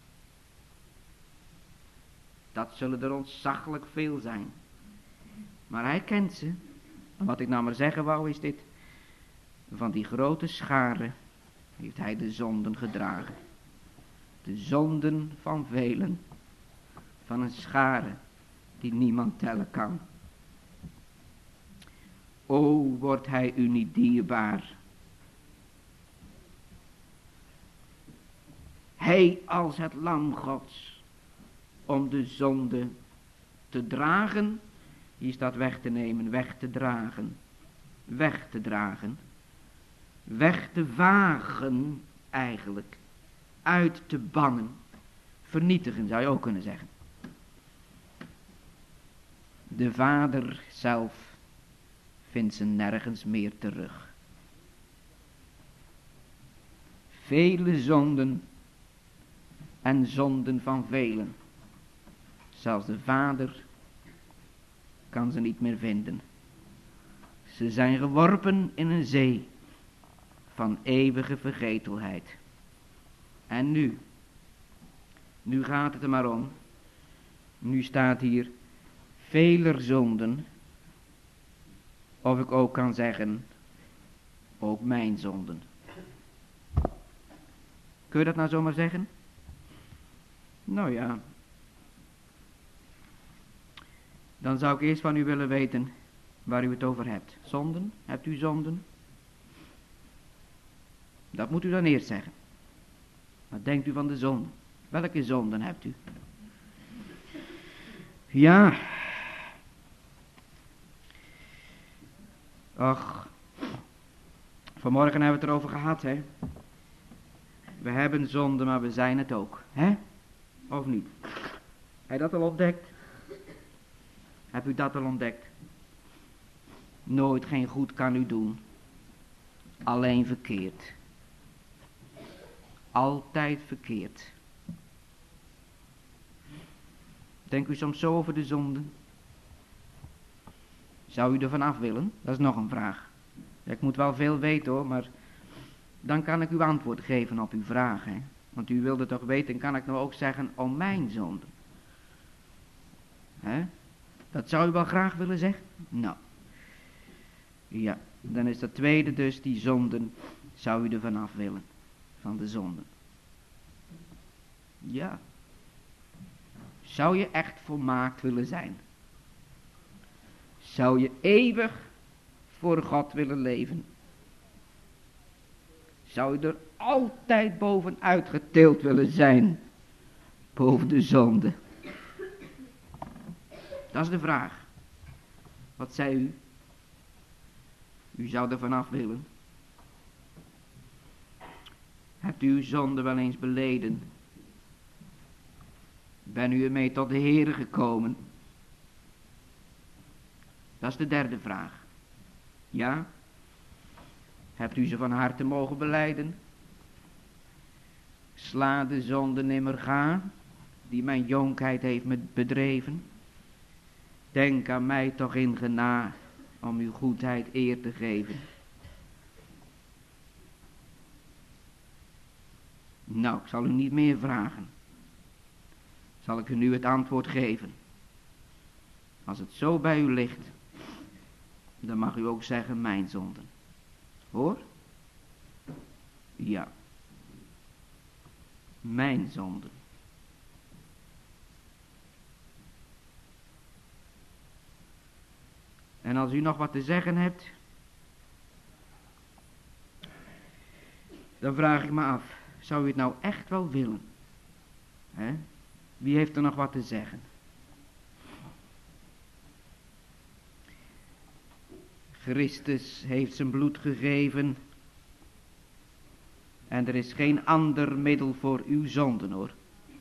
Dat zullen er ontzaglijk veel zijn. Maar hij kent ze. En wat ik nou maar zeggen wou is dit. Van die grote schare heeft hij de zonden gedragen. De zonden van velen. Van een schare die niemand tellen kan. O, wordt hij u niet dierbaar. Hij als het lam Gods. Om de zonde te dragen. Hier staat weg te nemen, weg te dragen. Weg te dragen. Weg te vagen eigenlijk. Uit te bannen. Vernietigen zou je ook kunnen zeggen. De Vader zelf vindt ze nergens meer terug. Vele zonden en zonden van velen. Zelfs de Vader kan ze niet meer vinden. Ze zijn geworpen in een zee van eeuwige vergetelheid. En nu, nu gaat het er maar om. Nu staat hier veler zonden. Of ik ook kan zeggen, ook mijn zonden. Kun je dat nou zomaar zeggen? Nou ja. Dan zou ik eerst van u willen weten waar u het over hebt. Zonden? Hebt u zonden? Dat moet u dan eerst zeggen. Wat denkt u van de zonden? Welke zonden hebt u? Ja. Och. Vanmorgen hebben we het erover gehad, hè. We hebben zonden, maar we zijn het ook, hè. Of niet? Heb je dat al ontdekt? Heb u dat al ontdekt? Nooit geen goed kan u doen. Alleen verkeerd. Altijd verkeerd. Denkt u soms zo over de zonden? Zou u er vanaf willen? Dat is nog een vraag. Ja, ik moet wel veel weten hoor, maar dan kan ik u antwoord geven op uw vraag. Hè? Want u wilde toch weten, kan ik nou ook zeggen om mijn zonden? Hè? Dat zou u wel graag willen zeggen? Nou. Ja, dan is dat tweede dus, die zonden, zou u er vanaf willen. Van de zonden. Ja. Zou je echt volmaakt willen zijn? Zou je eeuwig voor God willen leven? Zou je er altijd bovenuit getild willen zijn? Boven de zonde? Dat is de vraag. Wat zei u? U zou er vanaf willen. Hebt u uw zonde wel eens beleden? Ben u ermee tot de Heere gekomen? Dat is de derde vraag. Ja? Hebt u ze van harte mogen belijden? Sla de zonde nimmer ga, die mijn jonkheid heeft me bedreven. Denk aan mij toch in genade, om uw goedheid eer te geven. Nou, ik zal u niet meer vragen. Zal ik u nu het antwoord geven. Als het zo bij u ligt, dan mag u ook zeggen mijn zonden. Hoor? Ja. Mijn zonden. En als u nog wat te zeggen hebt, dan vraag ik me af, zou u het nou echt wel willen? Hè? Wie heeft er nog wat te zeggen? Christus heeft zijn bloed gegeven. En er is geen ander middel voor uw zonden hoor.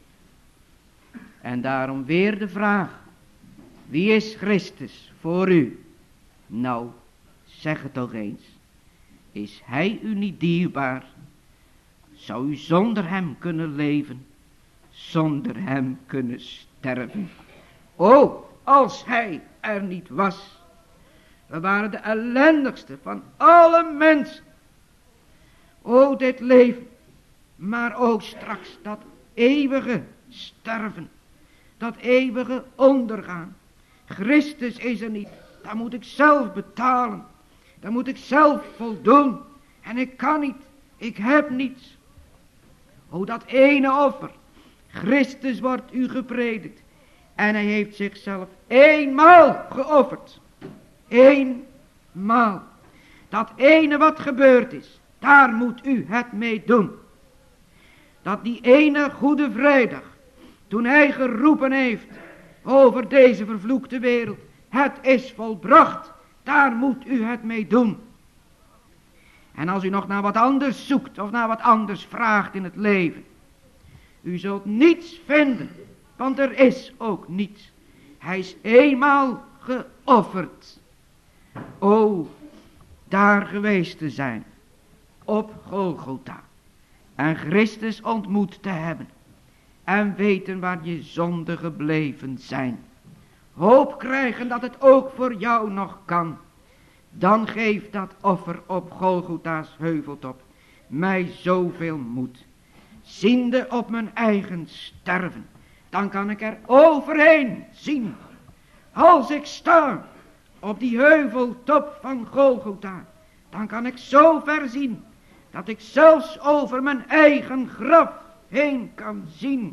En daarom weer de vraag. Wie is Christus voor u? Nou, zeg het toch eens. Is hij u niet dierbaar? Zou u zonder hem kunnen leven? Zonder hem kunnen sterven? O, als hij er niet was. We waren de ellendigste van alle mensen. O, dit leven. Maar ook straks dat eeuwige sterven. Dat eeuwige ondergaan. Christus is er niet. Dat moet ik zelf betalen. Dat moet ik zelf voldoen. En ik kan niet. Ik heb niets. O, dat ene offer. Christus wordt u gepredikt. En hij heeft zichzelf eenmaal geofferd. Eenmaal. Dat ene wat gebeurd is. Daar moet u het mee doen. Dat die ene Goede Vrijdag. Toen hij geroepen heeft. Over deze vervloekte wereld. Het is volbracht. Daar moet u het mee doen. En als u nog naar wat anders zoekt. Of naar wat anders vraagt in het leven. U zult niets vinden. Want er is ook niets. Hij is eenmaal geofferd. O, daar geweest te zijn. Op Golgotha. En Christus ontmoet te hebben. En weten waar je zonden gebleven zijn. Hoop krijgen dat het ook voor jou nog kan. Dan geeft dat offer op Golgotha's heuveltop mij zoveel moed. Ziende op mijn eigen sterven. Dan kan ik er overheen zien. Als ik sta op die heuveltop van Golgotha. Dan kan ik zo ver zien. Dat ik zelfs over mijn eigen graf heen kan zien.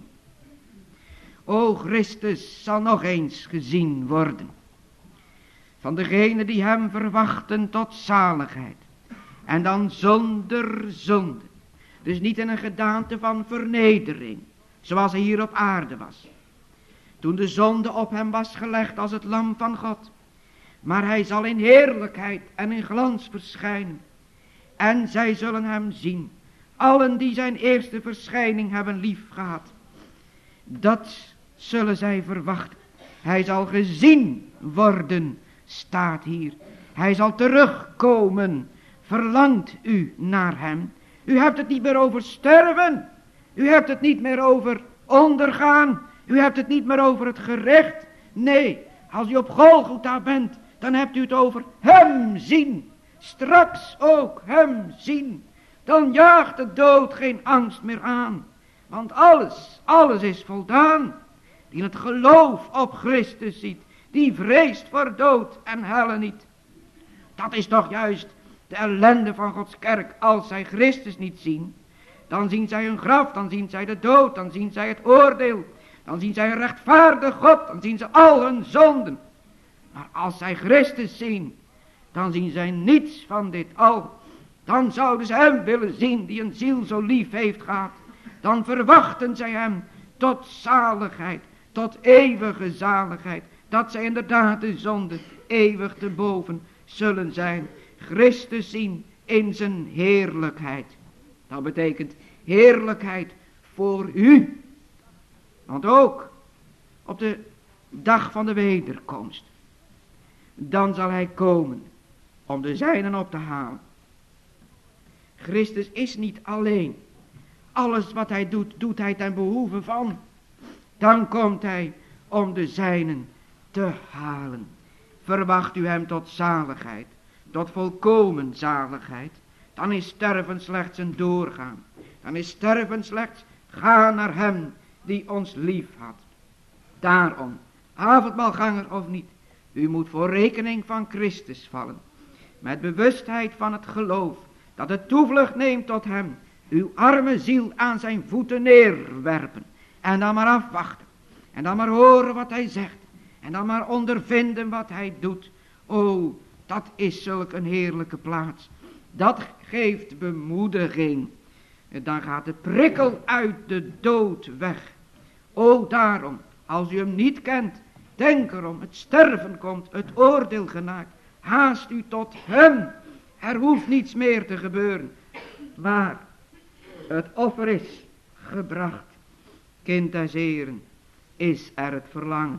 O, Christus zal nog eens gezien worden. Van degenen die hem verwachten tot zaligheid. En dan zonder zonde. Dus niet in een gedaante van vernedering. Zoals hij hier op aarde was. Toen de zonde op hem was gelegd als het lam van God. Maar hij zal in heerlijkheid en in glans verschijnen. En zij zullen hem zien. Allen die zijn eerste verschijning hebben lief gehad. Dat zullen zij verwachten. Hij zal gezien worden, staat hier. Hij zal terugkomen. Verlangt u naar hem? U hebt het niet meer over sterven. U hebt het niet meer over ondergaan. U hebt het niet meer over het gerecht. Nee, als u op Golgotha bent, dan hebt u het over hem zien. Straks ook hem zien. Dan jaagt de dood geen angst meer aan. Want alles, alles is voldaan. Die het geloof op Christus ziet, die vreest voor dood en helle niet. Dat is toch juist de ellende van Gods kerk. Als zij Christus niet zien, dan zien zij hun graf, dan zien zij de dood, dan zien zij het oordeel. Dan zien zij een rechtvaardig God, dan zien ze al hun zonden. Maar als zij Christus zien, dan zien zij niets van dit al. Dan zouden ze hem willen zien die een ziel zo lief heeft gehad. Dan verwachten zij hem tot zaligheid, tot eeuwige zaligheid. Dat zij inderdaad de zonde eeuwig te boven zullen zijn. Christus zien in zijn heerlijkheid. Dat betekent heerlijkheid voor u. Want ook op de dag van de wederkomst, dan zal hij komen om de zijnen op te halen. Christus is niet alleen. Alles wat hij doet, doet hij ten behoeve van. Dan komt hij om de zijnen te halen. Verwacht u hem tot zaligheid, tot volkomen zaligheid, dan is sterven slechts een doorgaan. Dan is sterven slechts gaan naar hem die ons lief had. Daarom, avondmaalganger of niet, u moet voor rekening van Christus vallen. Met bewustheid van het geloof, dat het toevlucht neemt tot hem. Uw arme ziel aan zijn voeten neerwerpen. En dan maar afwachten. En dan maar horen wat hij zegt. En dan maar ondervinden wat hij doet. O, dat is zulk een heerlijke plaats. Dat geeft bemoediging. En dan gaat de prikkel uit de dood weg. O, daarom, als u hem niet kent, denk erom, het sterven komt, het oordeel genaakt. Haast u tot hem. Er hoeft niets meer te gebeuren. Maar het offer is gebracht. Kind des Heren, is er het verlangen.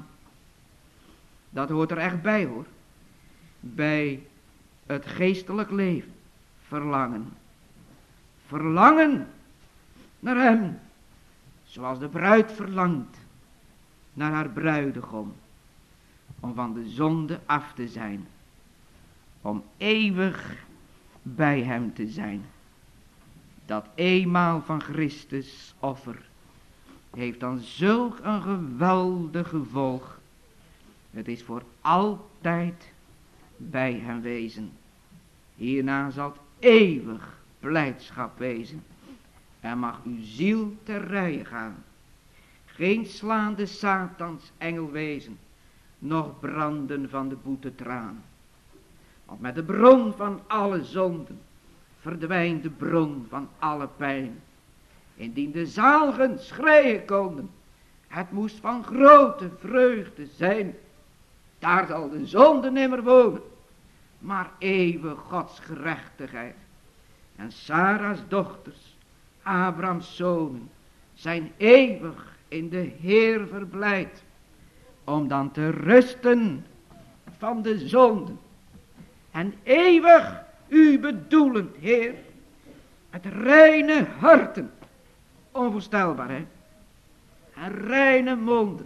Dat hoort er echt bij, hoor. Bij het geestelijk leven. Verlangen. Verlangen naar hem. Zoals de bruid verlangt naar haar bruidegom. Om van de zonde af te zijn. Om eeuwig bij hem te zijn. Dat eenmaal van Christus offer heeft dan zulk een geweldig gevolg. Het is voor altijd bij hem wezen. Hierna zal het eeuwig blijdschap wezen. En mag uw ziel ter rijen gaan. Geen slaande Satans engel wezen. Noch branden van de boete traan. Want met de bron van alle zonden verdwijnt de bron van alle pijn. Indien de zaligen schreien konden, het moest van grote vreugde zijn. Daar zal de zonde nimmer wonen, maar eeuwig Gods gerechtigheid. En Sarah's dochters, Abrahams zonen, zijn eeuwig in de Heer verblijd, om dan te rusten van de zonden. En eeuwig u bedoelend, Heer, met reine harten, onvoorstelbaar, hè, en reine monden,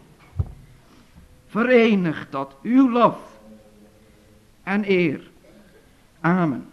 verenigd tot uw lof en eer. Amen.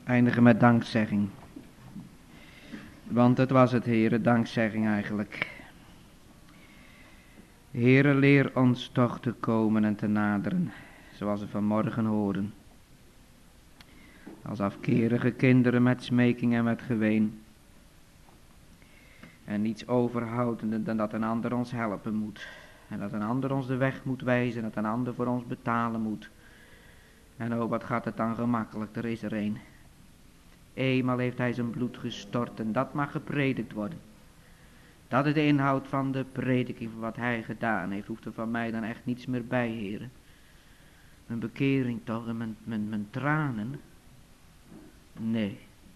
eindigen met dankzegging. Want het was het, Heere, dankzegging eigenlijk. Heere, leer ons toch te komen en te naderen, zoals we vanmorgen horen. Als afkerige kinderen met smeking en met geween. En niets overhoudende dan dat een ander ons helpen moet. En dat een ander ons de weg moet wijzen, dat een ander voor ons betalen moet. En oh, wat gaat het dan gemakkelijk, er is er een. Eenmaal heeft hij zijn bloed gestort en dat mag gepredikt worden. Dat is de inhoud van de prediking van wat hij gedaan heeft. Hoeft er van mij dan echt niets meer bij, heren. Mijn bekering toch en mijn, mijn, mijn tranen. Nee,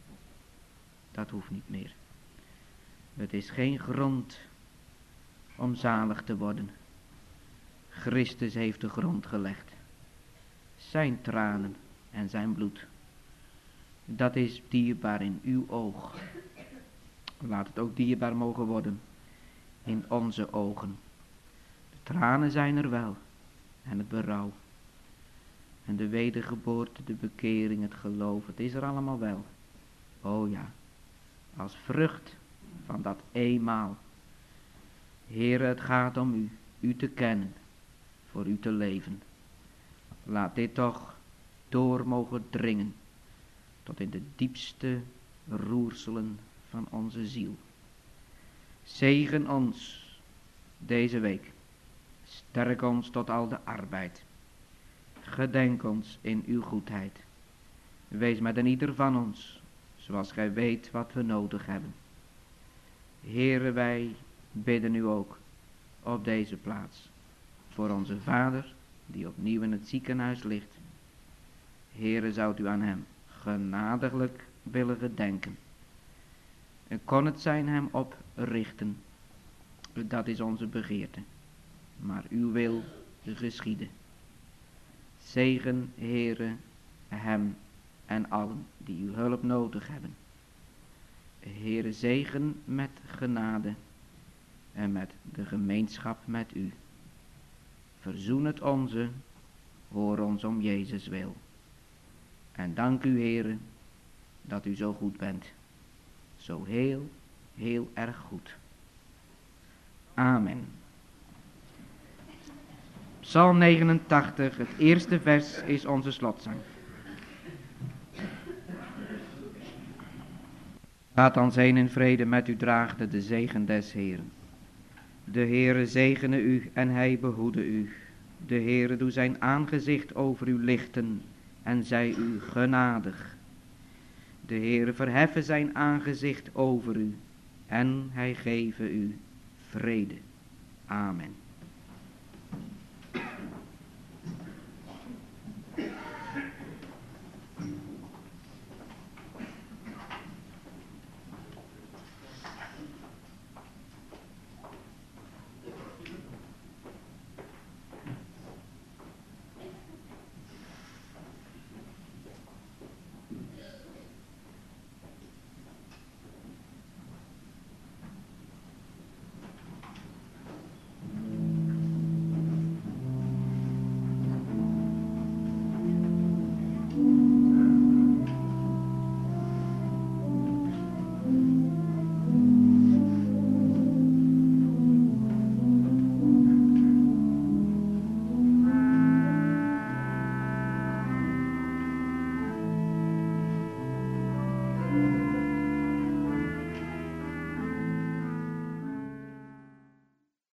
dat hoeft niet meer. Het is geen grond om zalig te worden. Christus heeft de grond gelegd. Zijn tranen en zijn bloed. Dat is dierbaar in uw oog. Laat het ook dierbaar mogen worden in onze ogen. De tranen zijn er wel en het berouw. En de wedergeboorte, de bekering, het geloof, het is er allemaal wel. O ja, als vrucht van dat eenmaal. Heere, het gaat om u, u te kennen, voor u te leven. Laat dit toch door mogen dringen, tot in de diepste roerselen van onze ziel. Zegen ons deze week, sterk ons tot al de arbeid. Gedenk ons in uw goedheid. Wees met een ieder van ons, zoals gij weet wat we nodig hebben. Heere, wij bidden u ook op deze plaats voor onze vader, die opnieuw in het ziekenhuis ligt. Heere, zoudt u aan hem genadiglijk willen gedenken. En kon het zijn hem oprichten. Dat is onze begeerte. Maar uw wil geschieden. Zegen, Heere, hem en allen die uw hulp nodig hebben. Heere, zegen met genade en met de gemeenschap met u. Verzoen het onze, hoor ons om Jezus wil. En dank u, Heere, dat u zo goed bent. Zo heel, heel erg goed. Amen. Psalm negenentachtig, het eerste vers is onze slotzang. Laat ons heen in vrede met u draagde de zegen des Heeren. De Heere zegene u en hij behoede u. De Heere doe zijn aangezicht over u lichten en zij u genadig. De Heere verheffe zijn aangezicht over u en hij geve u vrede. Amen.